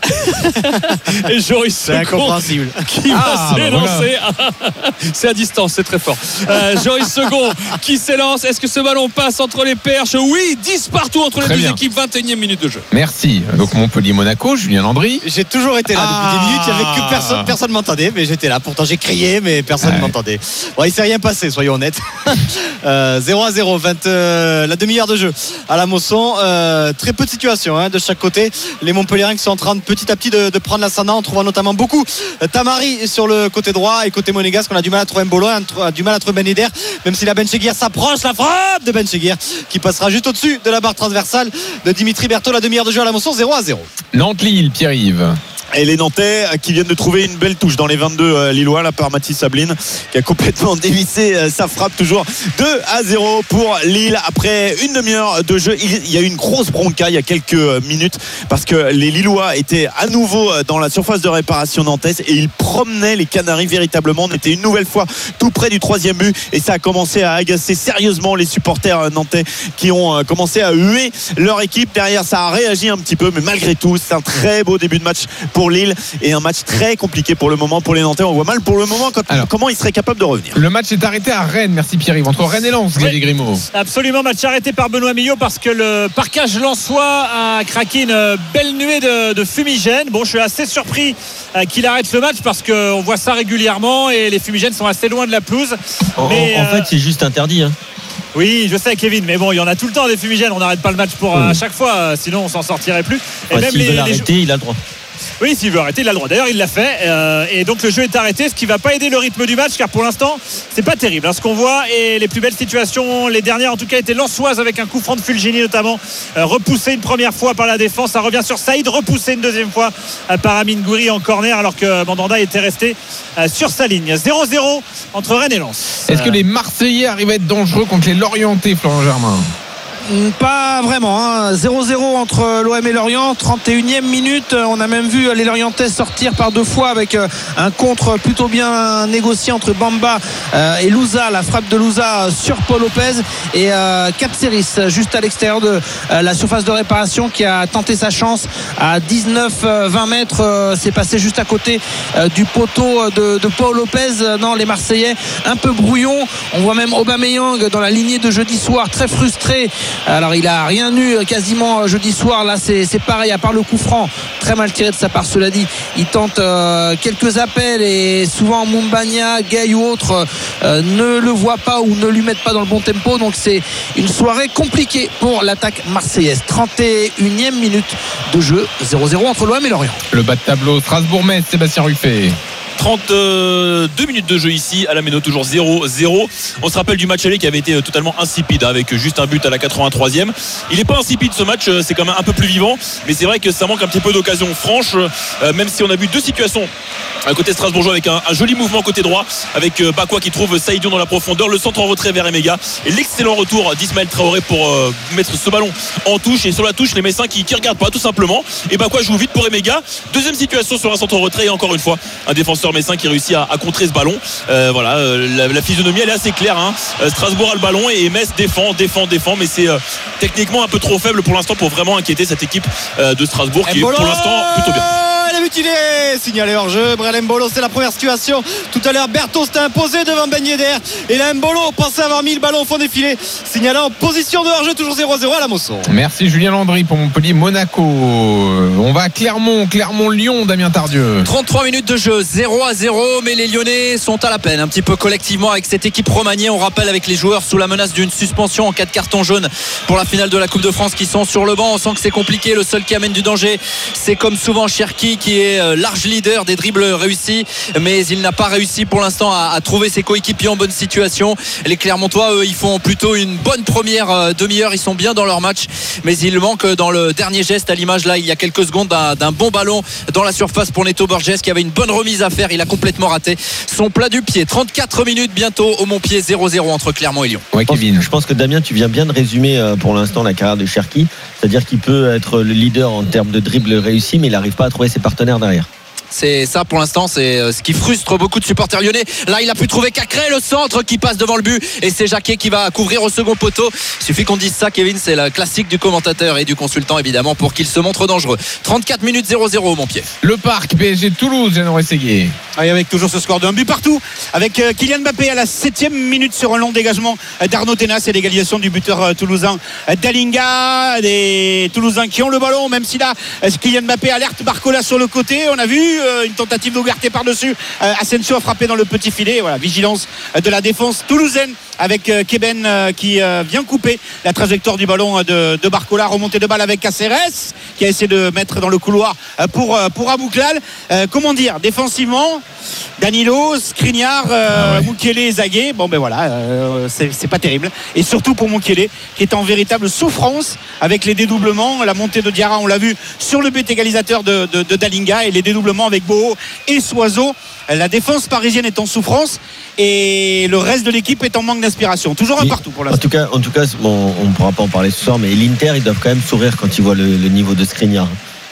Et Joris c'est Second incompréhensible qui ah, va s'élancer bah voilà. C'est à distance, c'est très fort. euh, Joris Second qui s'élance. Est-ce que ce ballon passe entre les perches? Oui, dix partout entre très les deux bien. équipes. vingt et unième minute de jeu. Merci. Donc Montpellier-Monaco, Julien Landry. J'ai toujours été là ah. depuis des minutes. Il n'y avait que personne, personne ne m'entendait, mais j'étais là. Pourtant j'ai crié, mais personne ne ouais. m'entendait. Bon, il ne s'est rien passé, soyons honnêtes. euh, zéro à zéro, vingt, euh, la demi-heure de jeu à la Mosson. Euh, très peu de situations hein, de chaque côté. Les Montpelliérains qui sont en train de petit à petit de, de prendre l'ascendant en trouvant notamment beaucoup Tamari sur le côté droit, et côté monégasque on a du mal à trouver Mbolo, on a du mal à trouver Ben Yedder, même si la Bencheghir s'approche, la frappe de Bencheghir qui passera juste au-dessus de la barre transversale de Dimitri Berthaud. La demi-heure de jeu à la Mosson, zéro à zéro. Nantes-Lille, Pierre-Yves. Et les Nantais qui viennent de trouver une belle touche dans les vingt-deux euh, Lillois là par Mathis Sabline qui a complètement dévissé euh, sa frappe. Toujours deux à zéro pour Lille après une demi-heure de jeu. Il, il y a eu une grosse bronca il y a quelques minutes parce que les Lillois étaient à nouveau dans la surface de réparation nantaise et ils promenaient les Canaries véritablement. On était une nouvelle fois tout près du troisième but et ça a commencé à agacer sérieusement les supporters nantais qui ont euh, commencé à huer leur équipe. Derrière ça a réagi un petit peu, mais malgré tout c'est un très beau début de match pour Lille et un match très compliqué pour le moment pour les Nantais. On voit mal pour le moment quand, Alors, comment ils seraient capables de revenir. Le match est arrêté à Rennes, merci Pierre-Yves, entre Rennes et Lens, Xavier oui, Grimaud. Absolument, match arrêté par Benoît Millot parce que le parquage lensois a craqué une belle nuée de, de fumigène. Bon, je suis assez surpris qu'il arrête le match parce qu'on voit ça régulièrement et les fumigènes sont assez loin de la pelouse. En, mais, en, en euh... fait, c'est juste interdit. Hein. Oui, je sais Kevin, mais bon, il y en a tout le temps des fumigènes. On n'arrête pas le match pour mmh. à chaque fois, sinon on s'en sortirait plus. Et ouais, même s'il les, veut l'arrêter, les... il a le droit. Oui, s'il veut arrêter, il a le droit. D'ailleurs, il l'a fait. Euh, et donc, le jeu est arrêté, ce qui ne va pas aider le rythme du match, car pour l'instant, c'est pas terrible. Hein, ce qu'on voit, et les plus belles situations, les dernières en tout cas, étaient lensoises avec un coup franc de Fulgini notamment, euh, repoussé une première fois par la défense. Ça revient sur Saïd, repoussé une deuxième fois euh, par Amine Gouiri en corner, alors que Mandanda était resté euh, sur sa ligne. zéro zéro entre Rennes et Lens. Est-ce que les Marseillais arrivent à être dangereux contre les Lorientais, Florent Germain ? Pas vraiment, hein. zéro zéro entre l'O M et Lorient, trente et unième minute. On a même vu les Lorientais sortir par deux fois avec un contre plutôt bien négocié entre Bamba et Louza, la frappe de Louza sur Paul Lopez, et Katseris juste à l'extérieur de la surface de réparation qui a tenté sa chance à dix-neuf vingt mètres. C'est passé juste à côté du poteau de, de Paul Lopez. Non, les Marseillais un peu brouillons. On voit même Aubameyang dans la lignée de jeudi soir, très frustré. Alors il a rien eu quasiment jeudi soir. Là c'est, c'est pareil, à part le coup franc très mal tiré de sa part, cela dit. Il tente euh, quelques appels et souvent Mumbagna, Gay ou autres euh, ne le voient pas ou ne lui mettent pas dans le bon tempo. Donc c'est une soirée compliquée pour l'attaque marseillaise. trente et unième minute de jeu, zéro zéro entre l'O M et Lorient. Le bas de tableau, Strasbourg-Metz, Sébastien Ruffet. trente-deux minutes de jeu ici à la Méno, toujours zéro zéro. On se rappelle du match aller qui avait été totalement insipide avec juste un but à la quatre-vingt-troisième. Il n'est pas insipide ce match, c'est quand même un peu plus vivant, mais c'est vrai que ça manque un petit peu d'occasion franche, même si on a vu deux situations à côté strasbourgeois avec un, un joli mouvement côté droit avec Bakwa qui trouve Saïdion dans la profondeur, le centre en retrait vers Emega et l'excellent retour d'Ismaël Traoré pour euh, mettre ce ballon en touche, et sur la touche les Messins qui ne regardent pas tout simplement, et Bakwa joue vite pour Emega. Deuxième situation sur un centre en retrait et encore une fois un défenseur messin qui réussit à, à contrer ce ballon. Euh, voilà, euh, la, la physionomie elle est assez claire, hein. euh, Strasbourg a le ballon et Metz défend, défend, défend, mais c'est euh, techniquement un peu trop faible pour l'instant pour vraiment inquiéter cette équipe euh, de Strasbourg qui Mbolo est pour l'instant plutôt bien. Le but il est signalé hors jeu. Brel Mbolo, c'est la première situation. Tout à l'heure Berthaud s'était imposé devant Ben Yedder et là Mbolo pensait avoir mis le ballon au fond des filets, signalé en position de hors jeu, toujours zéro zéro à la Mosson. Merci Julien Landry pour Montpellier Monaco. On va à Clermont, Clermont-Lyon, Damien Tardieu. trente-trois minutes de jeu, zéro à zéro, mais les Lyonnais sont à la peine un petit peu collectivement avec cette équipe remaniée. On rappelle avec les joueurs sous la menace d'une suspension en cas de carton jaune pour la finale de la Coupe de France qui sont sur le banc. On sent que c'est compliqué. Le seul qui amène du danger, c'est comme souvent Cherki qui est large leader des dribbles réussis, mais il n'a pas réussi pour l'instant à, à trouver ses coéquipiers en bonne situation. Les Clermontois, eux, ils font plutôt une bonne première demi-heure. Ils sont bien dans leur match, mais il manque dans le dernier geste, à l'image là il y a quelques secondes d'un, d'un bon ballon dans la surface pour Neto Borges qui avait une bonne remise à faire. Il a complètement raté son plat du pied. trente-quatre minutes bientôt au Montpied, zéro zéro entre Clermont et Lyon. Ouais, Kevin. Je pense que Damien, tu viens bien de résumer pour l'instant la carrière de Cherki, c'est-à-dire qu'il peut être le leader en termes de dribble réussi, mais il n'arrive pas à trouver ses partenaires derrière. C'est ça pour l'instant, c'est ce qui frustre beaucoup de supporters lyonnais. Là il a pu trouver Cacré, le centre qui passe devant le but, et c'est Jacquet qui va couvrir au second poteau. Il suffit qu'on dise ça, Kevin, c'est la classique du commentateur et du consultant évidemment pour qu'il se montre dangereux. trente-quatre minutes zéro zéro au Montpied. Le Parc, P S G Toulouse, Jeannot Rességuier. Ah, avec toujours ce score d'un but partout, avec Kylian Mbappé à la septième minute sur un long dégagement d'Arnaud Tenas et l'égalisation du buteur toulousain Dalinga. Des Toulousains qui ont le ballon, même si là Kylian Mbappé alerte Barcola sur le côté. On a vu une tentative d'ouverture par-dessus. Asensio a frappé dans le petit filet. Voilà, vigilance de la défense toulousaine avec euh, Keben euh, qui euh, vient couper la trajectoire du ballon euh, de, de Barcola. Remontée de balle avec Caceres qui a essayé de mettre dans le couloir euh, pour, euh, pour Abouklal. Euh, comment dire, défensivement, Danilo, Skriniar, euh, ah ouais. Mukiele et Zaguet, bon ben voilà, euh, c'est, c'est pas terrible. Et surtout pour Mukiele qui est en véritable souffrance avec les dédoublements, la montée de Diarra, on l'a vu sur le but égalisateur de, de, de Dalinga, et les dédoublements avec Boho et Soiseau. La défense parisienne est en souffrance et le reste de l'équipe est en manque d'inspiration. Toujours un partout pour l'instant. En tout cas, en tout cas bon, on ne pourra pas en parler ce soir, mais l'Inter, ils doivent quand même sourire quand ils voient le, le niveau de Skriniar.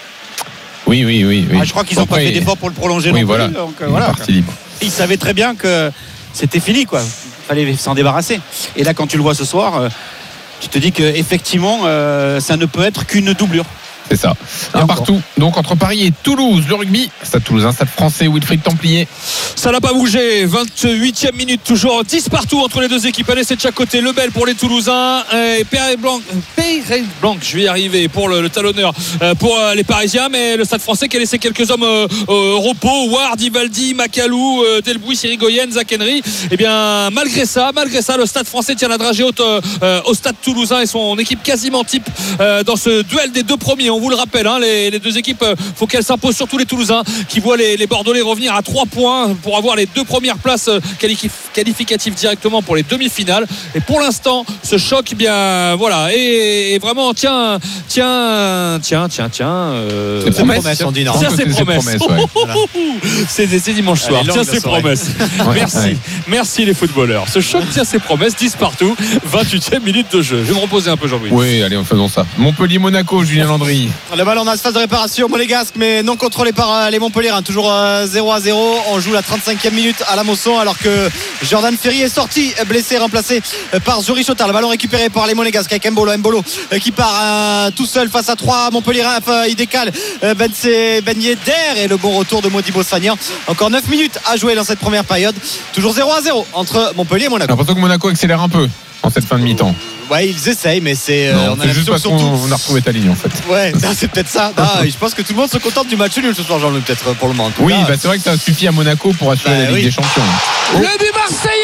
Oui, oui, oui. oui. Ah, je crois qu'ils n'ont pas fait d'effort pour le prolonger. Oui, non voilà. plus, donc, euh, il voilà. est parti libre. Ils savaient très bien que c'était fini, quoi. Il fallait s'en débarrasser. Et là, quand tu le vois ce soir, euh, tu te dis qu'effectivement, euh, ça ne peut être qu'une doublure. C'est ça. Un partout. Donc entre Paris et Toulouse, le rugby. Stade Toulousain, Stade Français, Wilfried Templier. Ça n'a pas bougé. vingt-huitième minute, toujours dix partout entre les deux équipes. Allez, c'est de chaque côté. Lebel pour les Toulousains et Perret Blanc. Perret Blanc, je vais y arriver pour le, le talonneur pour les Parisiens. Mais le Stade Français qui a laissé quelques hommes euh, au repos. Ward, Ivaldi, Macalou, euh, Delbouy, Sirigoyen, Zach Henry. Et bien, malgré ça, malgré ça, le Stade Français tient la dragée haute euh, au Stade Toulousain et son équipe quasiment type euh, dans ce duel des deux premiers. On vous le rappelle, hein, les, les deux équipes, il faut qu'elles s'imposent, surtout les Toulousains qui voient les, les Bordelais revenir à trois points pour avoir les deux premières places qualif- qualificatives directement pour les demi-finales. Et pour l'instant, ce choc, eh bien voilà, et, et vraiment tiens, tiens, tiens, tiens, tiens. Euh, c'est promesse, promesse, on dit non. Tiens, c'est promesse. promesse ouais. Voilà. c'est, c'est dimanche soir. Tiens, c'est promesse. Merci, ouais. Merci les footballeurs. Ce choc tient ses promesses, dix partout, vingt-huitième minute de jeu. Je vais me reposer un peu, Jean-Louis. Oui, allez, faisons ça. Montpellier-Monaco, Julien Landry. Le ballon dans la phase de réparation monégasque, mais non contrôlé par les Montpelliérains. Toujours zéro à zéro. On joue la trente-cinquième minute à la Mosson, alors que Jordan Ferry est sorti blessé, remplacé par Zuri Chotard. Le ballon récupéré par les Monégasques avec Mbolo. Mbolo qui part euh, tout seul face à trois Montpelliérains. Enfin, il décale euh, Ben, ben Yedder, et le bon retour de Modibo Sagnan. Encore neuf minutes à jouer dans cette première période. Toujours zéro à zéro entre Montpellier et Monaco. J'ai l'impression que Monaco accélère un peu en cette fin de mi-temps. Ouais, ils essayent, mais c'est. Non, euh, on a c'est juste parce qu'on on a retrouvé ta ligne en fait. Ouais, c'est peut-être ça. Ah, je pense que tout le monde se contente du match nul ce soir, Jean-Louis, peut-être pour le moment. Oui, bah, c'est vrai que ça suffit à Monaco pour assurer bah, la Ligue oui. des Champions. Le but marseillais,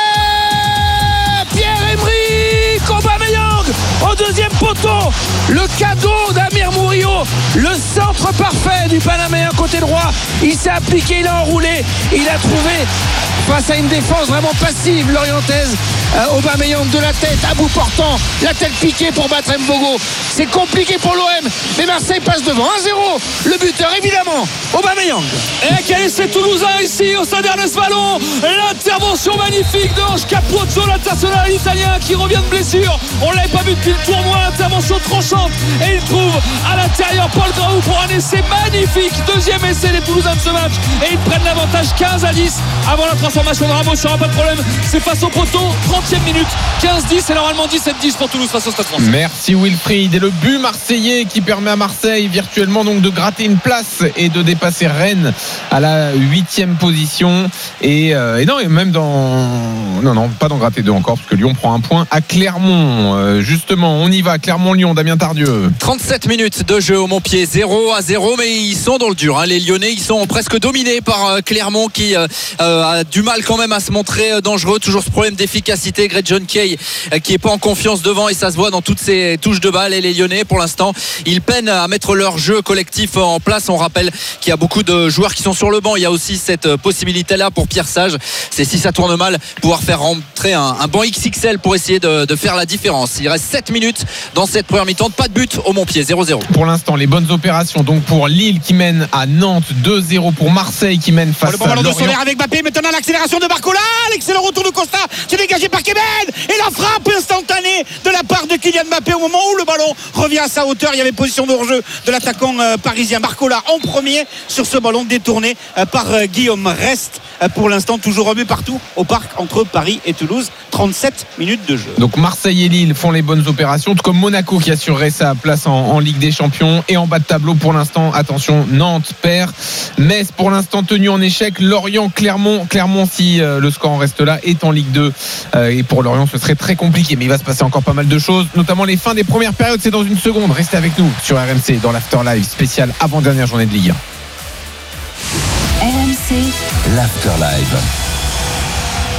Pierre-Emerick Aubameyang au deuxième poteau. Le cadeau d'Amir Murillo, le centre parfait du Panaméen côté droit. Il s'est appliqué, il a enroulé, il a trouvé face à une défense vraiment passive lorientaise. Euh, Aubameyang de la tête, à bout portant, la tête piquée pour battre Mbogo. C'est compliqué pour l'O M, mais Marseille passe devant un zéro. Le buteur évidemment Aubameyang. Et quel est ce Toulousain ici au Stade Ernest Vallon. L'intervention magnifique d'Ange Capozzo, l'international italien qui revient de blessure. On l'avait pas vu depuis le tournoi. Intervention tranchante et il trouve à l'intérieur Paul Graou pour un essai magnifique. Deuxième essai des Toulousains de ce match, et ils prennent l'avantage quinze à dix avant la transformation de Ramos. Il n'y aura pas de problème, c'est face au poteau. Trentième minute, quinze dix et normalement dix-sept dix pour Toulouse face au Stade Français. Merci Wilfried. Et le but marseillais qui permet à Marseille virtuellement donc de gratter une place et de dépasser Rennes à la huitième position. Et, euh, et non, et même dans non non pas d'en gratter deux encore, parce que Lyon prend un point à Clermont. Euh, justement, on y va. Clermont-Lyon, Damien Tardieu. trente-sept minutes de jeu au Montpied, zéro à zéro, mais ils sont dans le dur, hein. Les Lyonnais, ils sont presque dominés par euh, Clermont qui euh, a du mal quand même à se montrer euh, dangereux. Toujours ce problème d'efficacité. Greg John Kay euh, qui est pas en confiance devant, et ça se voit dans toutes ses touches de balle. Et les Lyonnais, pour l'instant, ils peinent à mettre leur jeu collectif en place. On rappelle qu'il y a beaucoup de joueurs qui sont sur le banc. Il y a aussi cette possibilité-là pour Pierre Sage. C'est si ça tourne mal, pouvoir faire rentrer un, un banc X X L pour essayer de, de faire la différence. Il reste sept minutes dans cette première mi-temps. Pas de but au Montpied, zéro zéro. Pour l'instant, les bonnes opérations donc pour Lille qui mène à Nantes, deux zéro pour Marseille qui mène face oh, le bon à ballon Lorient. de Solaire avec Mbappé, maintenant l'accélération de Barcola, l'excellent retour de Costa, c'est dégagé par Keben, et la frappe instantanée de la part de Kylian Mbappé au moment où le ballon revient à sa hauteur. Il y avait position de hors-jeu de l'attaquant euh, parisien. Barcola en premier sur ce ballon détourné euh, par euh, Guillaume. Reste euh, pour l'instant toujours un but partout au parc entre Paris et Toulouse. trente-sept minutes de jeu. Donc Marseille et Lille font les bonnes opérations, tout comme Monaco qui assurerait sa place en, en Ligue des Champions. Et en bas de tableau pour l'instant, attention, Nantes perd, Metz pour l'instant tenu en échec, Lorient, Clermont, Clermont si euh, le score en reste là est en Ligue deux, euh, et pour Lorient ce serait très compliqué, mais il va se passer encore pas mal de choses, notamment les fins des premières périodes. C'est dans une seconde, restez avec nous sur R M C dans l'After Live spécial avant-dernière journée de Ligue un. R M C l'After Live.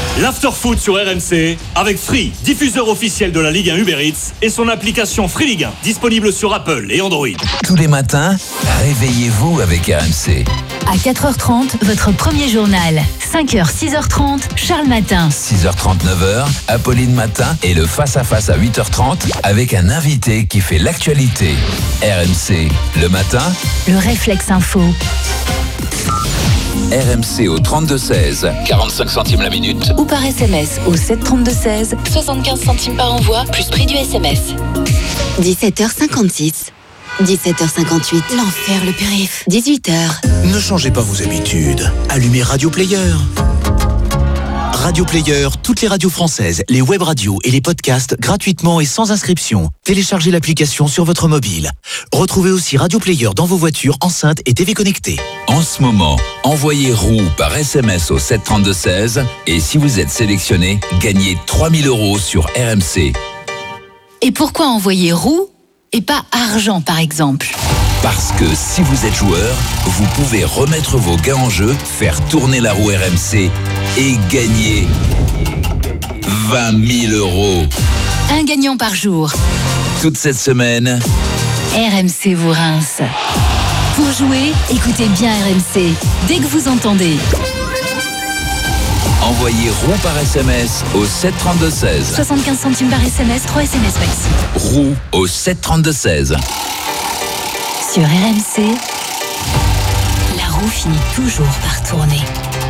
L'Afterfoot sur R M C avec Free, diffuseur officiel de la Ligue un Uber Eats et son application Free Ligue un, disponible sur Apple et Android. Tous les matins, réveillez-vous avec R M C. À quatre heures trente, votre premier journal. cinq heures, six heures trente, Charles Matin. six heures trente, neuf heures, Apolline Matin et le face-à-face à huit heures trente avec un invité qui fait l'actualité. R M C, le matin. Le réflexe info. R M C au trente-deux seize, quarante-cinq centimes la minute. Ou par S M S au sept trente-deux seize, soixante-quinze centimes par envoi, plus prix du S M S. dix-sept heures cinquante-six. dix-sept heures cinquante-huit. L'enfer, le périph. dix-huit heures. Ne changez pas vos habitudes. Allumez Radio Player. Radio Player, toutes les radios françaises, les web radios et les podcasts gratuitement et sans inscription. Téléchargez l'application sur votre mobile. Retrouvez aussi Radio Player dans vos voitures, enceintes et T V connectées. En ce moment, envoyez roue par S M S au sept trente-deux seize et si vous êtes sélectionné, gagnez trois mille euros sur R M C. Et pourquoi envoyer roue et pas argent par exemple? Parce que si vous êtes joueur, vous pouvez remettre vos gains en jeu, faire tourner la roue R M C et gagner vingt mille euros. Un gagnant par jour. Toute cette semaine, R M C vous rince. Pour jouer, écoutez bien R M C dès que vous entendez. Envoyez roue par S M S au sept trente-deux seize. soixante-quinze centimes par S M S, trois S M S maxi. Roue au sept trente-deux seize. Sur R M C, la roue finit toujours par tourner.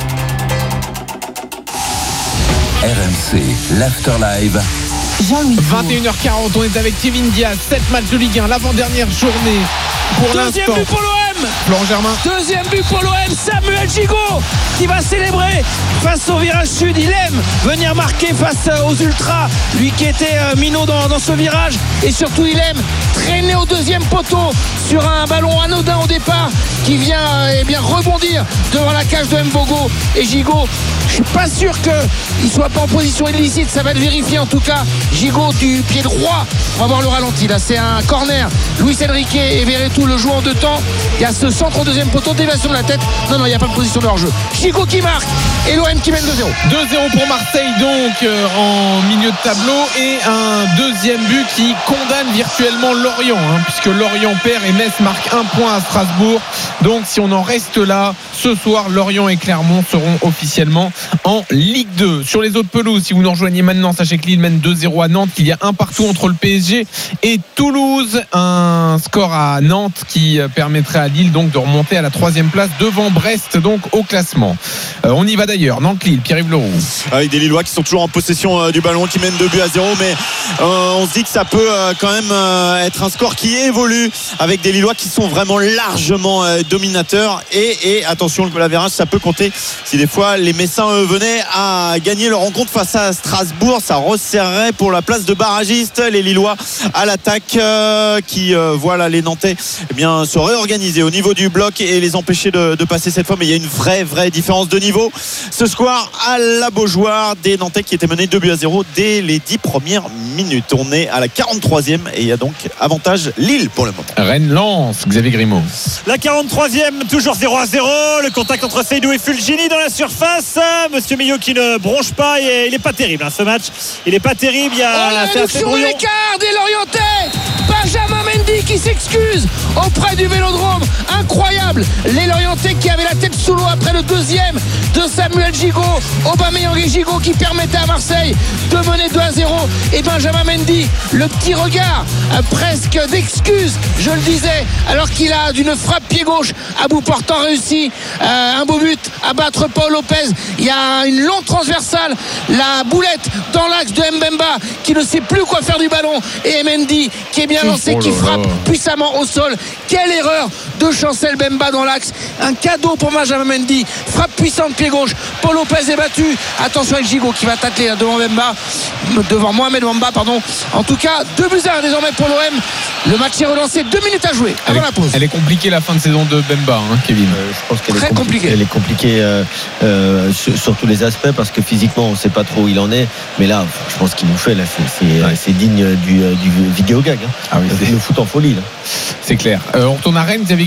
R M C, l'After Live. Jean-Louis vingt et une heures quarante, on est avec Kevin Diaz, sept matchs de Ligue un, l'avant-dernière journée pour Deuxième l'instant. but pour l'O M. Florent Germain. Deuxième but pour l'O M, Samuel Gigot qui va célébrer face au virage sud. Il aime venir marquer face aux Ultras, lui qui était euh, minot dans, dans ce virage, et surtout il aime traîner au deuxième poteau sur un ballon anodin au départ qui vient euh, eh bien rebondir devant la cage de Mbogo. Et Gigot, je suis pas sûr qu'il soit pas en position illicite, ça va être vérifié en tout cas. Gigot du pied droit, on va voir le ralenti là, c'est un corner. Luis Enrique et Verretou le jouent en deux temps. Il y a ce centre au deuxième poteau, déviation de la tête. Non, non, il n'y a pas de position de hors-jeu. Gigot qui marque et l'O M qui mène deux zéro. deux zéro pour Marseille donc euh, en milieu de tableau, et un deuxième but qui condamne virtuellement Lorient, hein, puisque Lorient perd et Metz marque un point à Strasbourg. Donc si on en reste là, ce soir Lorient et Clermont seront officiellement en Ligue deux. Sur les autres pelouses, si vous nous rejoignez maintenant, sachez que Lille mène deux zéro à Nantes, qu'il y a un partout entre le P S G et Toulouse. Un score à Nantes qui permettrait à Lille donc de remonter à la troisième place devant Brest donc au classement. Euh, on y va d'ailleurs, Nantes-Lille, Pierre-Yves Leroux. Avec des Lillois qui sont toujours en possession euh, du ballon, qui mènent deux buts à zéro, mais euh, on se dit que ça peut euh, quand même euh, être un score qui évolue avec des Lillois qui sont vraiment largement euh, dominateurs, et, et attention, le goal average ça peut compter si des fois les Messins eux, venaient à gagner leur rencontre face à Strasbourg. Ça resserrerait pour la place de barragiste les Lillois à l'attaque euh, qui euh, voilà les Nantais eh bien, se réorganiser au niveau du bloc et les empêcher de, de passer cette fois, mais il y a une vraie vraie différence de niveau ce soir à la Beaujoire, des Nantais qui étaient menés deux buts à zéro dès les dix premières minutes. On est à la quarante-troisième et il y a donc avantage Lille pour le moment. Rennes-Lens, Xavier Grimaud. La quarante-troisième, toujours zéro à zéro. Le contact entre Seydou et Fulgini dans la surface. Monsieur Millot qui ne bronche pas, et il n'est pas terrible hein, ce match. Il n'est pas terrible. Il y a oh, la réduction de l'écart des Lorientais. Benjamin Mendy qui s'excuse auprès du Vélodrome. Incroyable. Les Lorientais qui avaient la tête sous l'eau après le deuxième de Samuel Gigot. Aubameyang et Gigot qui permettaient à Marseille de mener deux à zéro. Et Benjamin Mendy, le petit regard euh, presque d'excuse, je le disais, alors qu'il a d'une frappe pied gauche à bout portant réussi euh, un beau but à battre Paul Lopez. Il y a une longue transversale, la boulette dans l'axe de Mbemba qui ne sait plus quoi faire du ballon, et Mendy qui est bien lancé, qui frappe puissamment au sol. Quelle erreur de Chancel Mbemba dans l'axe. Un cadeau pour Benjamin Mendy. Frappe puissante pied gauche. Paul Lopez est battu. Attention avec Gigot qui va tacler devant Mbemba, devant Mohamed Mbemba, pardon. En tout cas, deux buts à un désormais pour l'O M. Le match est relancé, deux minutes à jouer avant elle est, la pause. Elle est compliquée la fin de saison de Mbemba, hein, Kevin. Euh, je pense qu'elle Très est compliquée. compliquée. Elle est compliquée euh, euh, sur, sur tous les aspects, parce que physiquement on ne sait pas trop où il en est. Mais là, je pense qu'il nous fait là, c'est, c'est, ouais. c'est digne du, du vidéo gag. Hein. Ah oui, le foot en folie. Là. C'est clair. Euh, on retourne à Rennes, Xavier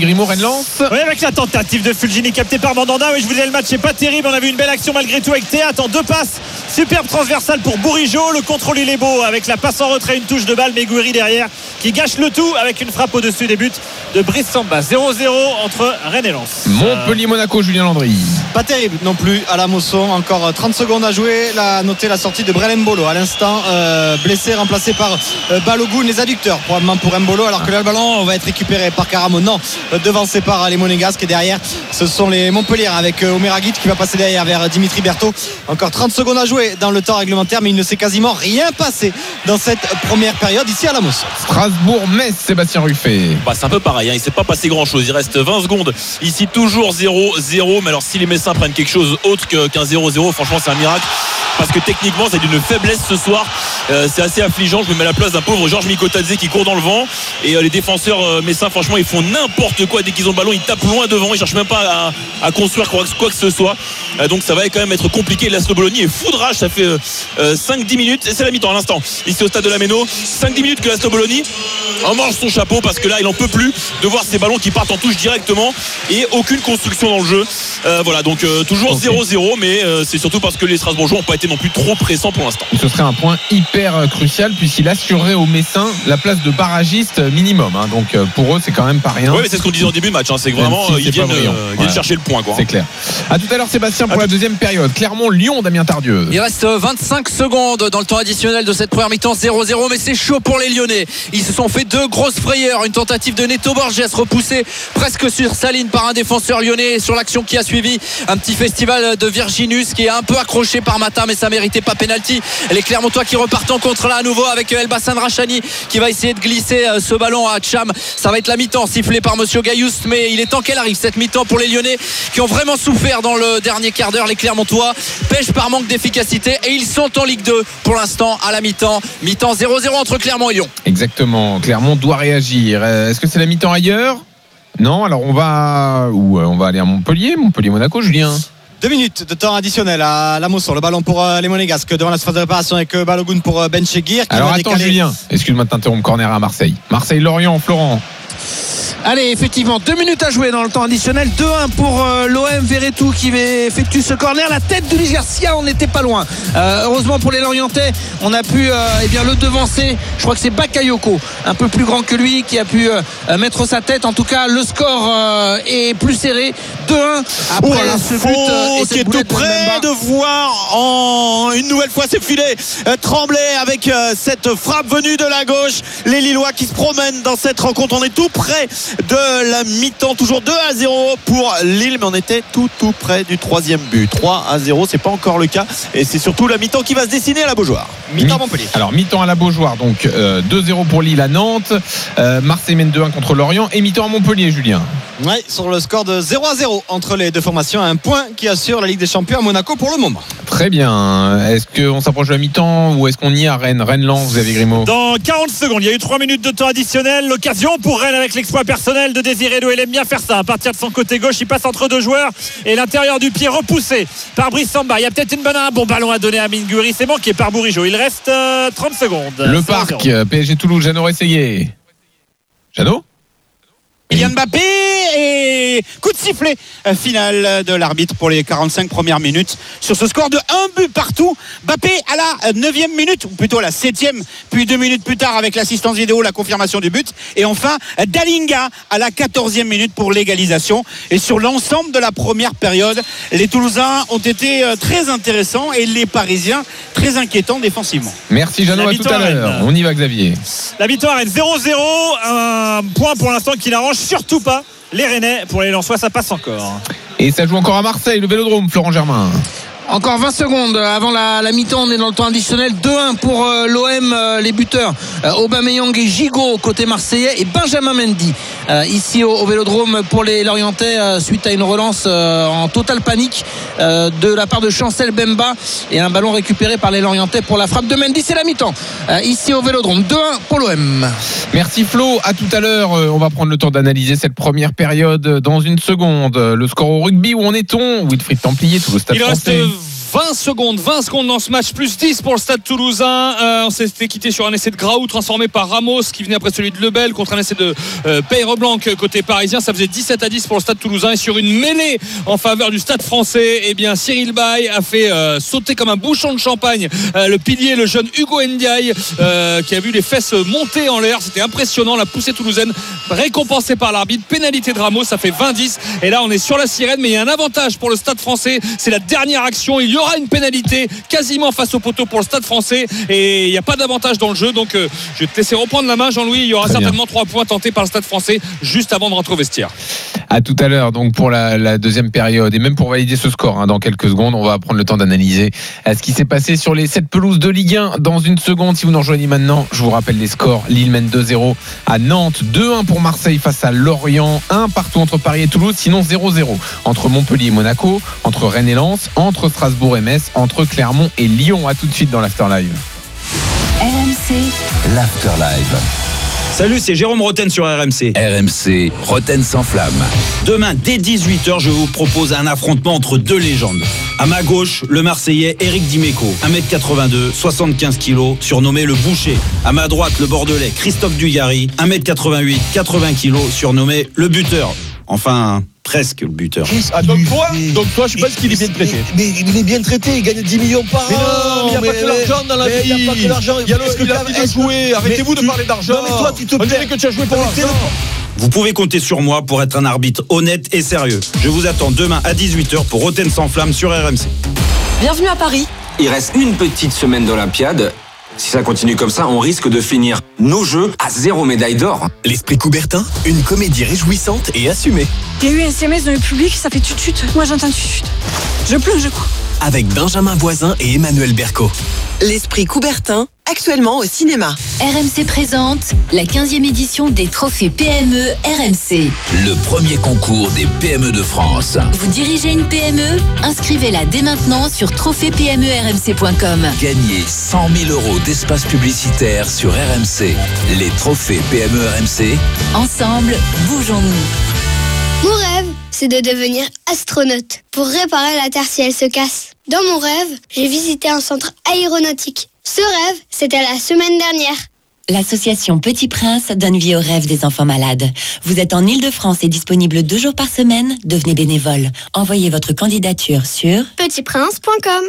Grimaud, Rennes-Lens. Oui, avec la tentative de Fulgini captée par Mandanda. Oui, je vous disais, le match n'est pas terrible. On a vu une belle action malgré tout avec Théâtre en deux passes. Superbe transversale pour Bourigeaud. Le contrôle, il est beau avec la passe en retrait, une touche de balle. Mais Gouiri derrière qui gâche le tout avec une frappe au-dessus des buts de Brice Samba. zéro zéro entre Rennes et Lens. Montpellier-Monaco, Julien Landry. Pas terrible non plus à la Mosson. Encore trente secondes à jouer. Là, notez la sortie de Brel Mbolo à l'instant. Euh, blessé, remplacé par euh, Balogun, les adducteurs probablement pour Mbolo. Alors que là, le ballon va être récupéré par Caramo. Non, euh, devancé par les Monégasques. Et derrière, ce sont les Montpellier avec euh, Omer Aguit qui va passer derrière vers Dimitri Berthaud. Encore trente secondes à jouer dans le temps réglementaire, mais il ne s'est quasiment rien passé dans cette première période ici à la Mosson. Strasbourg-Metz, Sébastien Ruffet. Bah, c'est un peu pareil, hein. Il ne s'est pas passé grand chose. Il reste vingt secondes. Ici, toujours zéro zéro. Mais alors, si les Messins prennent quelque chose autre qu'un zéro zéro, franchement, c'est un miracle. Parce que techniquement, c'est d'une faiblesse ce soir. Euh, c'est assez affligeant. Je me mets à la place d'un pauvre Georges Mikotadze qui court dans le vent. Et euh, les défenseurs euh, messins, franchement, ils font n'importe quoi. Dès qu'ils ont le ballon, ils tapent loin devant. Ils cherchent même pas à, à construire quoi, quoi que ce soit. Euh, donc ça va quand même être compliqué. L'Aslo Bologna est foudrage. Ça fait euh, euh, cinq dix minutes. Et c'est la mi-temps à l'instant. Ici au stade de la Méno. cinq dix minutes que l'Aslo Bologna en mange son chapeau parce que là, il en peut plus de voir ces ballons qui partent en touche directement et aucune construction dans le jeu. Euh, voilà, donc euh, toujours okay. zéro zéro. Mais euh, c'est surtout parce que les Strasbourgeois n'ont pas été non plus trop pressants pour l'instant. Ce serait un point hyper euh, crucial puisqu'il assurerait aux Messins la place de barragiste minimum, hein. Donc euh, pour eux c'est quand même pas rien. Oui, mais c'est ce qu'on disait au début de match, hein. C'est que vraiment si euh, ils viennent, euh, ils viennent ouais. chercher le point quoi. C'est clair. À tout à l'heure Sébastien pour à la deuxième période. Clermont-Lyon, Damien Tardieu. Il reste vingt-cinq secondes dans le temps additionnel de cette première mi-temps. Zéro zéro, mais c'est chaud pour les Lyonnais. Ils se sont fait deux grosses frayeurs. Une tentative de Neto Borges repoussée presque sur sa ligne par un défenseur lyonnais. Sur l'action qui a suivi, un petit festival de Virginus qui est un peu accroché par Mata, mais ça méritait pas pénalty. Les Clermontois qui repartent en contre là à nouveau avec Elbassan Rachani qui va essayer de glisser ce ballon à Cham. Ça va être la mi-temps sifflée par Monsieur Gaillous, mais il est temps qu'elle arrive cette mi-temps pour les Lyonnais qui ont vraiment souffert dans le dernier quart d'heure. Les Clermontois pêchent par manque d'efficacité et ils sont en Ligue deux pour l'instant à la mi-temps. Mi-temps zéro zéro entre Clermont et Lyon. Exactement, Clermont doit réagir. Est-ce que c'est la mi-temps ailleurs ? Non, alors on va où on va aller à Montpellier, Montpellier-Monaco, Julien. Deux minutes de temps additionnel à la Mosson. Le ballon pour les Monégasques devant la surface de réparation avec Balogun pour Ben Chegir. Alors attends décaler... Julien, excuse-moi de t'interrompre, corner à Marseille. Marseille-Lorient, Florent. Allez, effectivement, deux minutes à jouer dans le temps additionnel. deux un pour euh, l'O M. Verretou qui effectue ce corner. La tête de Luis Garcia, on n'était pas loin. Euh, heureusement pour les Lorientais, on a pu euh, eh bien, le devancer. Je crois que c'est Bakayoko, un peu plus grand que lui, qui a pu euh, mettre sa tête. En tout cas, le score euh, est plus serré. deux un après oh, ce but. Euh, et qui est tout près de, de voir en une nouvelle fois ses filets euh, trembler avec euh, cette frappe venue de la gauche. Les Lillois qui se promènent dans cette rencontre. On est tout près de la mi-temps, toujours deux à zéro pour Lille, mais on était tout tout près du troisième but. Trois à zéro, c'est pas encore le cas, et c'est surtout la mi-temps qui va se dessiner à la Beaujoire. Mi-temps Montpellier. Alors mi-temps à la Beaujoire, donc euh, deux zéro pour Lille à Nantes, euh, Marseille mène deux un contre Lorient, et mi-temps à Montpellier, Julien. Oui, sur le score de zéro à zéro entre les deux formations, un point qui assure la Ligue des Champions à Monaco pour le moment. Très bien. Est-ce qu'on s'approche de la mi-temps ou est-ce qu'on y est à Rennes Rennes-Lens, vous avez Grimaud. Dans quarante secondes, il y a eu trois minutes de temps additionnel. L'occasion pour Rennes avec l'exploit personnel de Désiré Doué. Il aime bien faire ça. À partir de son côté gauche, il passe entre deux joueurs et l'intérieur du pied repoussé par Brice Samba. Il y a peut-être une bonne, un bon ballon à donner à Amine Gouiri. C'est manqué par Bourigeaud. Il reste euh, trente secondes. Le Parc, P S G Toulouse, Jeannot Rességuier. Jeannot Kylian Mbappé et coup de sifflet final de l'arbitre pour les quarante-cinq premières minutes sur ce score de un but partout. Mbappé à la neuvième minute, ou plutôt à la septième, puis deux minutes plus tard avec l'assistance vidéo, la confirmation du but, et enfin Dalinga à la quatorzième minute pour l'égalisation. Et sur l'ensemble de la première période, les Toulousains ont été très intéressants et les Parisiens très inquiétants défensivement. Merci Jeannot, à tout à l'heure. On y va Xavier. La victoire est zéro zéro, un point pour l'instant qui n'arrange surtout pas les Rennais. Pour les Lensois, ça passe encore. Et ça joue encore à Marseille, le Vélodrome, Florent Germain. Encore vingt secondes avant la, la mi-temps, on est dans le temps additionnel. deux un pour euh, l'O M, euh, les buteurs euh, Aubameyang et Gigot côté marseillais et Benjamin Mendy euh, ici au, au Vélodrome pour les Lorientais euh, suite à une relance euh, en totale panique euh, de la part de Chancel Bemba et un ballon récupéré par les Lorientais pour la frappe de Mendy. C'est la mi-temps euh, ici au Vélodrome. deux un pour l'O M. Merci Flo, à tout à l'heure. On va prendre le temps d'analyser cette première période dans une seconde. Le score au rugby, où en est-on? Wilfried Templier, tout le stade Il français. reste vingt secondes, vingt secondes dans ce match, plus dix pour le Stade Toulousain. Euh, on s'était quitté sur un essai de Graou transformé par Ramos qui venait après celui de Lebel contre un essai de euh, Peyreblanc côté parisien. Ça faisait dix-sept à dix pour le Stade Toulousain et sur une mêlée en faveur du Stade français, eh bien Cyril Baye a fait euh, sauter comme un bouchon de champagne euh, le pilier, le jeune Hugo Ndiaye euh, qui a vu les fesses monter en l'air. C'était impressionnant, la poussée toulousaine récompensée par l'arbitre. Pénalité de Ramos, ça fait vingt dix et là on est sur la sirène, mais il y a un avantage pour le Stade français, c'est la dernière action. Il y aura une pénalité quasiment face au poteau pour le Stade français et il n'y a pas d'avantage dans le jeu, donc euh, je vais te laisser reprendre la main, Jean-Louis. Il y aura Très certainement trois points tentés par le Stade français juste avant de rentrer au vestiaire. À tout à l'heure donc pour la, la deuxième période et même pour valider ce score hein, dans quelques secondes. On va prendre le temps d'analyser ce qui s'est passé sur les sept pelouses de Ligue un dans une seconde. Si vous nous rejoignez maintenant, je vous rappelle les scores. Lille mène deux zéro à Nantes, deux un pour Marseille face à Lorient, un partout entre Paris et Toulouse, sinon zéro zéro entre Montpellier et Monaco, entre Rennes et Lens, entre Strasbourg et Metz, entre Clermont et Lyon. À tout de suite dans l'After Live. R M C, l'After Live. Salut, c'est Jérôme Roten sur R M C. R M C, Roten sans flamme. Demain, dès dix-huit heures, je vous propose un affrontement entre deux légendes. À ma gauche, le Marseillais Eric Dimeco, un mètre quatre-vingt-deux, soixante-quinze kilos, surnommé le Boucher. À ma droite, le Bordelais Christophe Dugarry, un mètre quatre-vingt-huit, quatre-vingts kilos, surnommé le Buteur. Enfin, presque le buteur. Ah, donc toi, donc toi, je pense qu'il est bien traité. Mais, mais il est bien traité, il gagne dix millions par mais an. Non, il n'y a pas que l'argent dans la vie. Il n'y a pas que l'argent. Il y a le, il a envie de jouer. Arrêtez-vous de parler d'argent. Non, mais toi, tu te On dirait que tu as joué pour l'argent. Vous pouvez compter sur moi pour être un arbitre honnête et sérieux. Je vous attends demain à dix-huit heures pour Roten sans flamme sur R M C. Bienvenue à Paris. Il reste une petite semaine d'Olympiade. Si ça continue comme ça, on risque de finir nos Jeux à zéro médaille d'or. L'Esprit Coubertin, une comédie réjouissante et assumée. Il y a eu un S M S dans le public, ça fait tut-tut. Moi j'entends tut-tut. Je pleure, je crois. Avec Benjamin Voisin et Emmanuel Berco. L'Esprit Coubertin, actuellement au cinéma. R M C présente la quinzième édition des trophées P M E R M C. Le premier concours des P M E de France. Vous dirigez une P M E? Inscrivez-la dès maintenant sur trophée P M E R M C point com. Gagnez cent mille euros d'espace publicitaire sur R M C. Les trophées P M E R M C. Ensemble, bougeons-nous. Mon rêve, c'est de devenir astronaute pour réparer la Terre si elle se casse. Dans mon rêve, j'ai visité un centre aéronautique. Ce rêve, c'était la semaine dernière. L'association Petit Prince donne vie aux rêves des enfants malades. vous êtes en Ile-de-France et disponible deux jours par semaine, devenez bénévole. Envoyez votre candidature sur petit prince point com.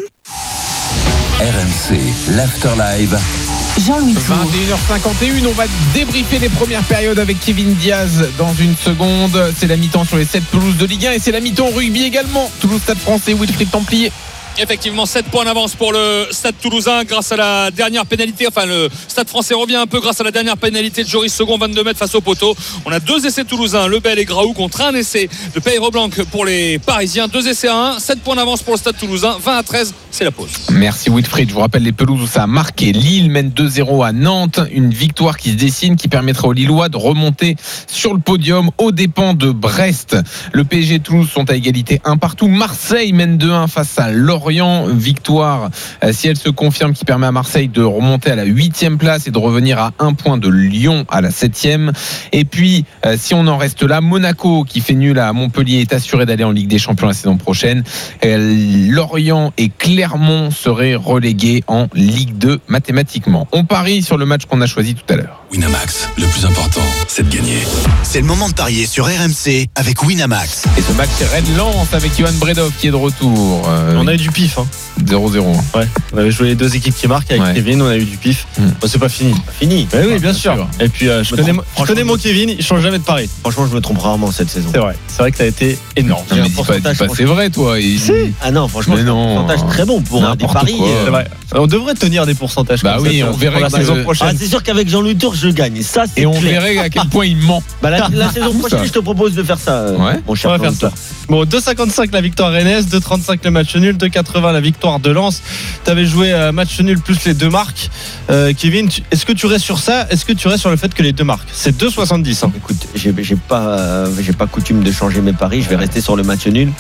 R M C, l'After Live. Jean-Louis vingt et une heures cinquante et une, on va débriefer les premières périodes avec Kevin Diaz dans une seconde. C'est la mi-temps sur les sept pelouses de Ligue un et c'est la mi-temps rugby également. Toulouse Stade Français, Wilfried Templier. Effectivement, sept points d'avance pour le Stade Toulousain grâce à la dernière pénalité. Enfin, le Stade Français revient un peu grâce à la dernière pénalité de Joris Second, vingt-deux mètres face au poteau. On a deux essais toulousains, Lebel et Graou, contre un essai de Peyreblanc pour les Parisiens. Deux essais à un, sept points d'avance pour le Stade Toulousain, vingt à treize, c'est la pause. Merci Wilfried. Je vous rappelle les pelouses où ça a marqué. Lille mène deux zéro à Nantes. Une victoire qui se dessine, qui permettra aux Lillois de remonter sur le podium aux dépens de Brest. Le P S G et Toulouse sont à égalité un partout. Marseille mène deux un face à Lorient. Victoire, si elle se confirme, qui permet à Marseille de remonter à la huitième place et de revenir à un point de Lyon à la septième. Et puis, si on en reste là, Monaco, qui fait nul à Montpellier, est assuré d'aller en Ligue des Champions la saison prochaine. Lorient et Clermont seraient relégués en Ligue deux mathématiquement. On parie sur le match qu'on a choisi tout à l'heure. Winamax, le plus important, c'est de gagner. C'est le moment de parier sur R M C avec Winamax. Et ce match, c'est Rennes-Lens avec Johan Bredov qui est de retour. Euh, on a eu du pif. Hein. zéro zéro. Ouais, on avait joué les deux équipes qui marquent avec ouais. Kevin, on a eu du pif. Mmh. Bon, c'est pas fini. Pas fini. Ouais, oui, bien, bien sûr. sûr. Et puis, euh, je, je, connais, je connais mon Kevin, il change jamais de pari. Franchement, je me trompe rarement cette saison. C'est vrai. C'est vrai que t'as été énorme. Non, mais dis pas, dis pas, c'est vrai, toi. Il... Si. Ah non, franchement, c'est un pourcentage très bon pour un des paris. C'est vrai. On devrait tenir des pourcentages. Bah oui, on verrait la saison prochaine. Ah, c'est sûr qu'avec Jean-Louis Tour, je gagne. Ça, c'est et on verrait à quel point il ment. Bah, la, la saison prochaine, je te propose de faire ça. Ouais. Mon cher on va faire ça. Bon, deux cinquante-cinq la victoire rennaise, deux trente-cinq le match nul, deux quatre-vingts la victoire de Lens. T'avais joué euh, match nul plus les deux marques. Euh, Kevin, tu, est-ce que tu restes sur ça? Est-ce que tu restes sur le fait que les deux marques? C'est deux soixante-dix. Hein. Écoute, j'ai, j'ai pas, euh, j'ai pas coutume de changer mes paris. Je vais rester sur le match nul.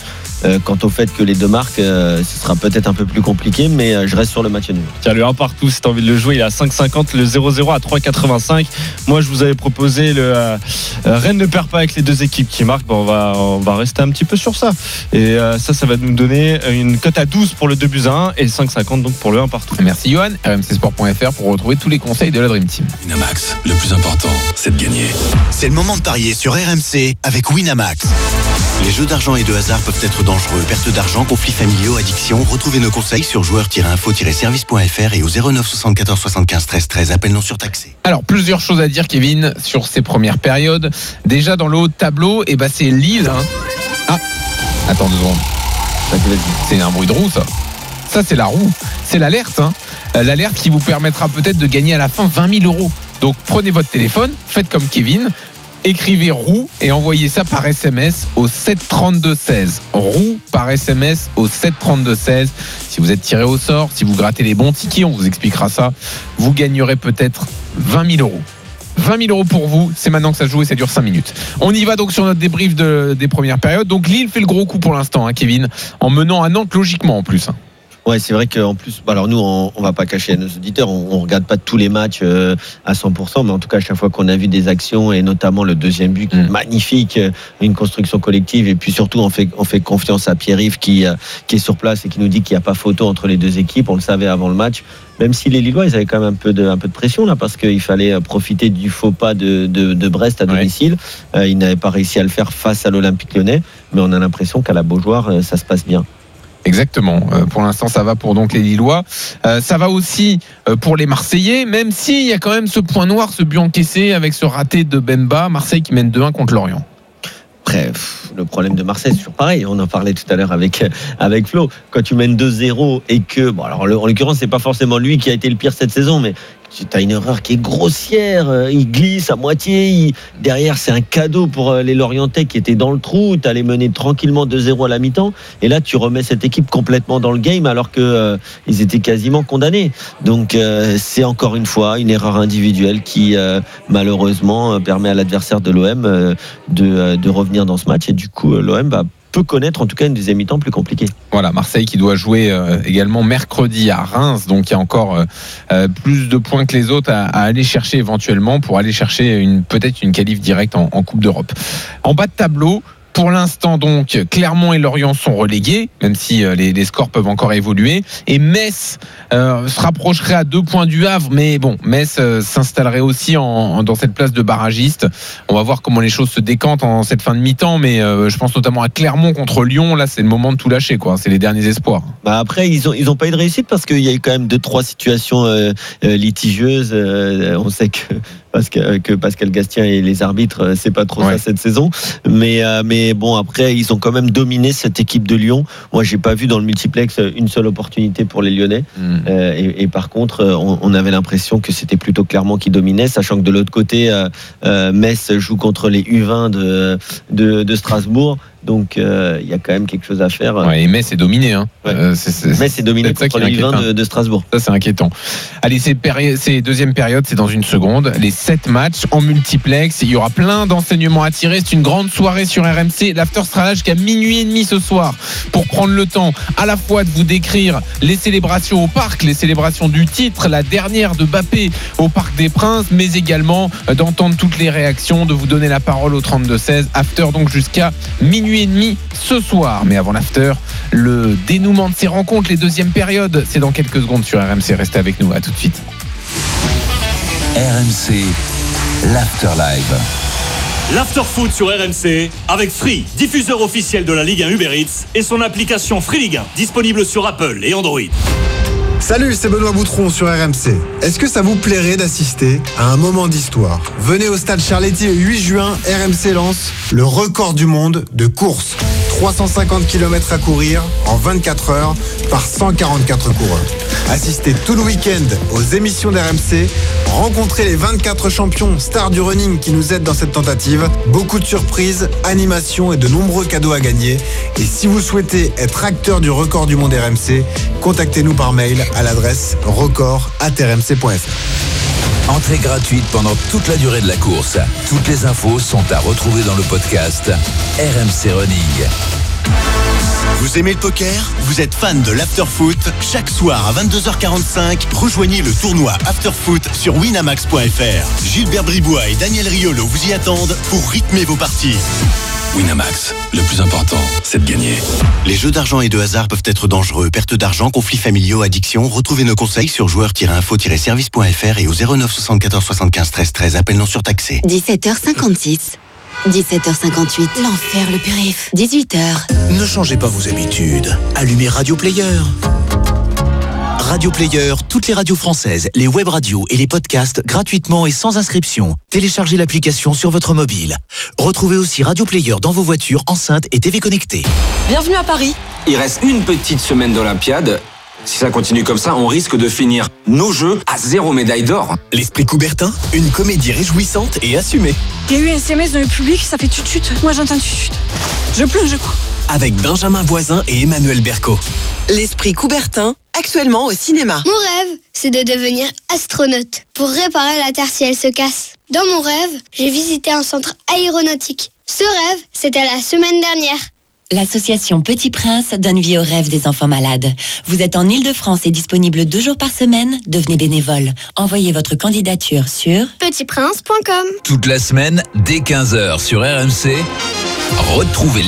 Euh, quant au fait que les deux marques, euh, ce sera peut-être un peu plus compliqué, mais euh, je reste sur le match nul. Tiens, le un partout, si tu as envie de le jouer, il est à cinq cinquante, le zéro zéro à trois quatre-vingt-cinq. Moi, je vous avais proposé le euh, Rennes ne perd pas avec les deux équipes qui marquent. Bon, on va, on va rester un petit peu sur ça. Et euh, ça, ça va nous donner une cote à douze pour le deux buts à un et cinq cinquante donc pour le un partout. Merci Johan, R M C sport point F R pour retrouver tous les conseils de la Dream Team. Winamax, le plus important, c'est de gagner. C'est le moment de parier sur R M C avec Winamax. Les jeux d'argent et de hasard peuvent être dangereux. Perte d'argent, conflits familiaux, addiction. Retrouvez nos conseils sur joueurs tiret info tiret service point F R et au zéro neuf soixante-quatorze soixante-quinze treize treize. Appel non surtaxé. Alors, plusieurs choses à dire, Kevin, sur ces premières périodes. Déjà, dans le haut de tableau, eh ben, c'est Lille. Hein. Ah, attends deux secondes. C'est un bruit de roue, ça. Ça, c'est la roue. C'est l'alerte. Hein. L'alerte qui vous permettra peut-être de gagner à la fin vingt mille euros. Donc, prenez votre téléphone, faites comme Kevin. Écrivez roue et envoyez ça par S M S au sept trente-deux seize. Roue par S M S au sept trente-deux seize. Si vous êtes tiré au sort, si vous grattez les bons tickets, on vous expliquera ça. Vous gagnerez peut-être vingt mille euros. vingt mille euros pour vous, c'est maintenant que ça se joue et ça dure cinq minutes. On y va donc sur notre débrief de, des premières périodes. Donc Lille fait le gros coup pour l'instant, hein, Kevin, en menant à Nantes logiquement en plus. Hein. Ouais, c'est vrai qu'en plus, alors nous, on, on va pas cacher à nos auditeurs, on, on regarde pas tous les matchs euh, à cent pour cent, mais en tout cas, à chaque fois qu'on a vu des actions et notamment le deuxième but, qui est magnifique, une construction collective, et puis surtout, on fait, on fait confiance à Pierre-Yves qui, euh, qui est sur place et qui nous dit qu'il n'y a pas photo entre les deux équipes. On le savait avant le match. Même si les Lillois, ils avaient quand même un peu de, un peu de pression là, parce qu'il fallait profiter du faux pas de, de, de Brest à domicile. Ouais. Euh, ils n'avaient pas réussi à le faire face à l'Olympique Lyonnais, mais on a l'impression qu'à la Beaujoire, euh, ça se passe bien. Exactement. Euh, pour l'instant, ça va pour donc les Lillois. Euh, ça va aussi euh, pour les Marseillais, même s'il y a quand même ce point noir, ce but encaissé avec ce raté de Bemba. Marseille qui mène deux un contre Lorient. Après, le problème de Marseille, c'est toujours pareil. On en parlait tout à l'heure avec, avec Flo. Quand tu mènes deux zéro et que, bon, alors, en l'occurrence, c'est pas forcément lui qui a été le pire cette saison, mais tu as une erreur qui est grossière. Il glisse à moitié. Il... Derrière, c'est un cadeau pour les Lorientais qui étaient dans le trou. Tu allais mener tranquillement deux zéro à la mi-temps. Et là, tu remets cette équipe complètement dans le game alors qu'ils euh, étaient quasiment condamnés. Donc, euh, c'est encore une fois une erreur individuelle qui, euh, malheureusement, permet à l'adversaire de l'O M euh, de, de revenir dans ce match. Et du coup, l'O M va peut connaître en tout cas une deuxième mi-temps plus compliquée. Voilà, Marseille qui doit jouer euh, également mercredi à Reims, donc il y a encore euh, plus de points que les autres à, à aller chercher éventuellement pour aller chercher une, peut-être une qualif directe en, en Coupe d'Europe. En bas de tableau, pour l'instant, donc, Clermont et Lorient sont relégués, même si euh, les, les scores peuvent encore évoluer. Et Metz euh, se rapprocherait à deux points du Havre, mais bon, Metz euh, s'installerait aussi en, en, dans cette place de barragiste. On va voir comment les choses se décantent en cette fin de mi-temps, mais euh, je pense notamment à Clermont contre Lyon. Là, c'est le moment de tout lâcher, quoi. C'est les derniers espoirs. Bah après, ils ont ils ont pas eu de réussite parce qu'il y a eu quand même deux trois situations euh, euh, litigieuses. Euh, on sait que Pascal, que Pascal Gastien et les arbitres, c'est pas trop ouais. ça cette saison. Mais, euh, mais bon, après, ils ont quand même dominé cette équipe de Lyon. Moi, j'ai pas vu dans le multiplex une seule opportunité pour les Lyonnais. Mmh. Euh, et, et par contre, on, on avait l'impression que c'était plutôt Clermont qui dominait, sachant que de l'autre côté, euh, euh, Metz joue contre les U vingt de, de, de Strasbourg. Donc, il euh, y a quand même quelque chose à faire. Ouais, et Metz est dominé. Hein. Ouais. Euh, c'est, c'est, Metz est dominé c'est contre les U vingt de, de Strasbourg. Ça, c'est inquiétant. Allez, c'est, péri- c'est deuxième période, c'est dans une seconde. Les sept matchs en multiplex. Il y aura plein d'enseignements à tirer. C'est une grande soirée sur R M C. L'after sera là jusqu'à minuit et demi ce soir pour prendre le temps à la fois de vous décrire les célébrations au parc, les célébrations du titre, la dernière de Mbappé au Parc des Princes, mais également d'entendre toutes les réactions, de vous donner la parole au trente-deux seize. After donc jusqu'à minuit et demi ce soir. Mais avant l'after, le dénouement de ces rencontres, les deuxièmes périodes, c'est dans quelques secondes sur R M C. Restez avec nous, à tout de suite. R M C, l'after live. L'after foot sur R M C avec Free, diffuseur officiel de la Ligue un Uber Eats et son application Free Ligue un, disponible sur Apple et Android. Salut, c'est Benoît Boutron sur R M C. Est-ce que ça vous plairait d'assister à un moment d'histoire ? Venez au stade Charletti le huit juin, R M C lance le record du monde de course. trois cent cinquante kilomètres à courir en vingt-quatre heures par cent quarante-quatre coureurs. Assistez tout le week-end aux émissions d'R M C, rencontrez les vingt-quatre champions stars du running qui nous aident dans cette tentative, beaucoup de surprises, animations et de nombreux cadeaux à gagner. Et si vous souhaitez être acteur du record du monde R M C, contactez-nous par mail à l'adresse record arobase r m c point f r. Entrée gratuite pendant toute la durée de la course. Toutes les infos sont à retrouver dans le podcast R M C Running. Vous aimez le poker? Vous êtes fan de l'afterfoot? Chaque soir à vingt-deux heures quarante-cinq, rejoignez le tournoi Afterfoot sur winamax point f r. Gilbert Bribois et Daniel Riolo vous y attendent pour rythmer vos parties. Winamax, le plus important, c'est de gagner. Les jeux d'argent et de hasard peuvent être dangereux. Perte d'argent, conflits familiaux, addiction. Retrouvez nos conseils sur joueurs tiret info tiret service point f r et au zéro neuf soixante-quatorze soixante-quinze treize treize. Appel non surtaxé. dix-sept heures cinquante-six. dix-sept heures cinquante-huit. L'enfer, le périph. dix-huit heures. Ne changez pas vos habitudes. Allumez Radio Player. Radio Player, toutes les radios françaises, les web radios et les podcasts gratuitement et sans inscription. Téléchargez l'application sur votre mobile. Retrouvez aussi Radio Player dans vos voitures, enceintes et T V connectées. Bienvenue à Paris. Il reste une petite semaine d'Olympiade. Si ça continue comme ça, on risque de finir nos Jeux à zéro médaille d'or. L'Esprit Coubertin, une comédie réjouissante et assumée. Il y a eu un S M S dans le public, ça fait tut-tut. Moi j'entends tut-tut. Je pleure, je crois. Avec Benjamin Voisin et Emmanuel Berco. L'Esprit Coubertin, actuellement au cinéma. Mon rêve, c'est de devenir astronaute pour réparer la Terre si elle se casse. Dans mon rêve, j'ai visité un centre aéronautique. Ce rêve, c'était la semaine dernière. L'association Petit Prince donne vie aux rêves des enfants malades. Vous êtes en Ile-de-France et disponible deux jours par semaine. Devenez bénévole. Envoyez votre candidature sur petit prince point com. Toute la semaine, dès quinze heures sur R M C, retrouvez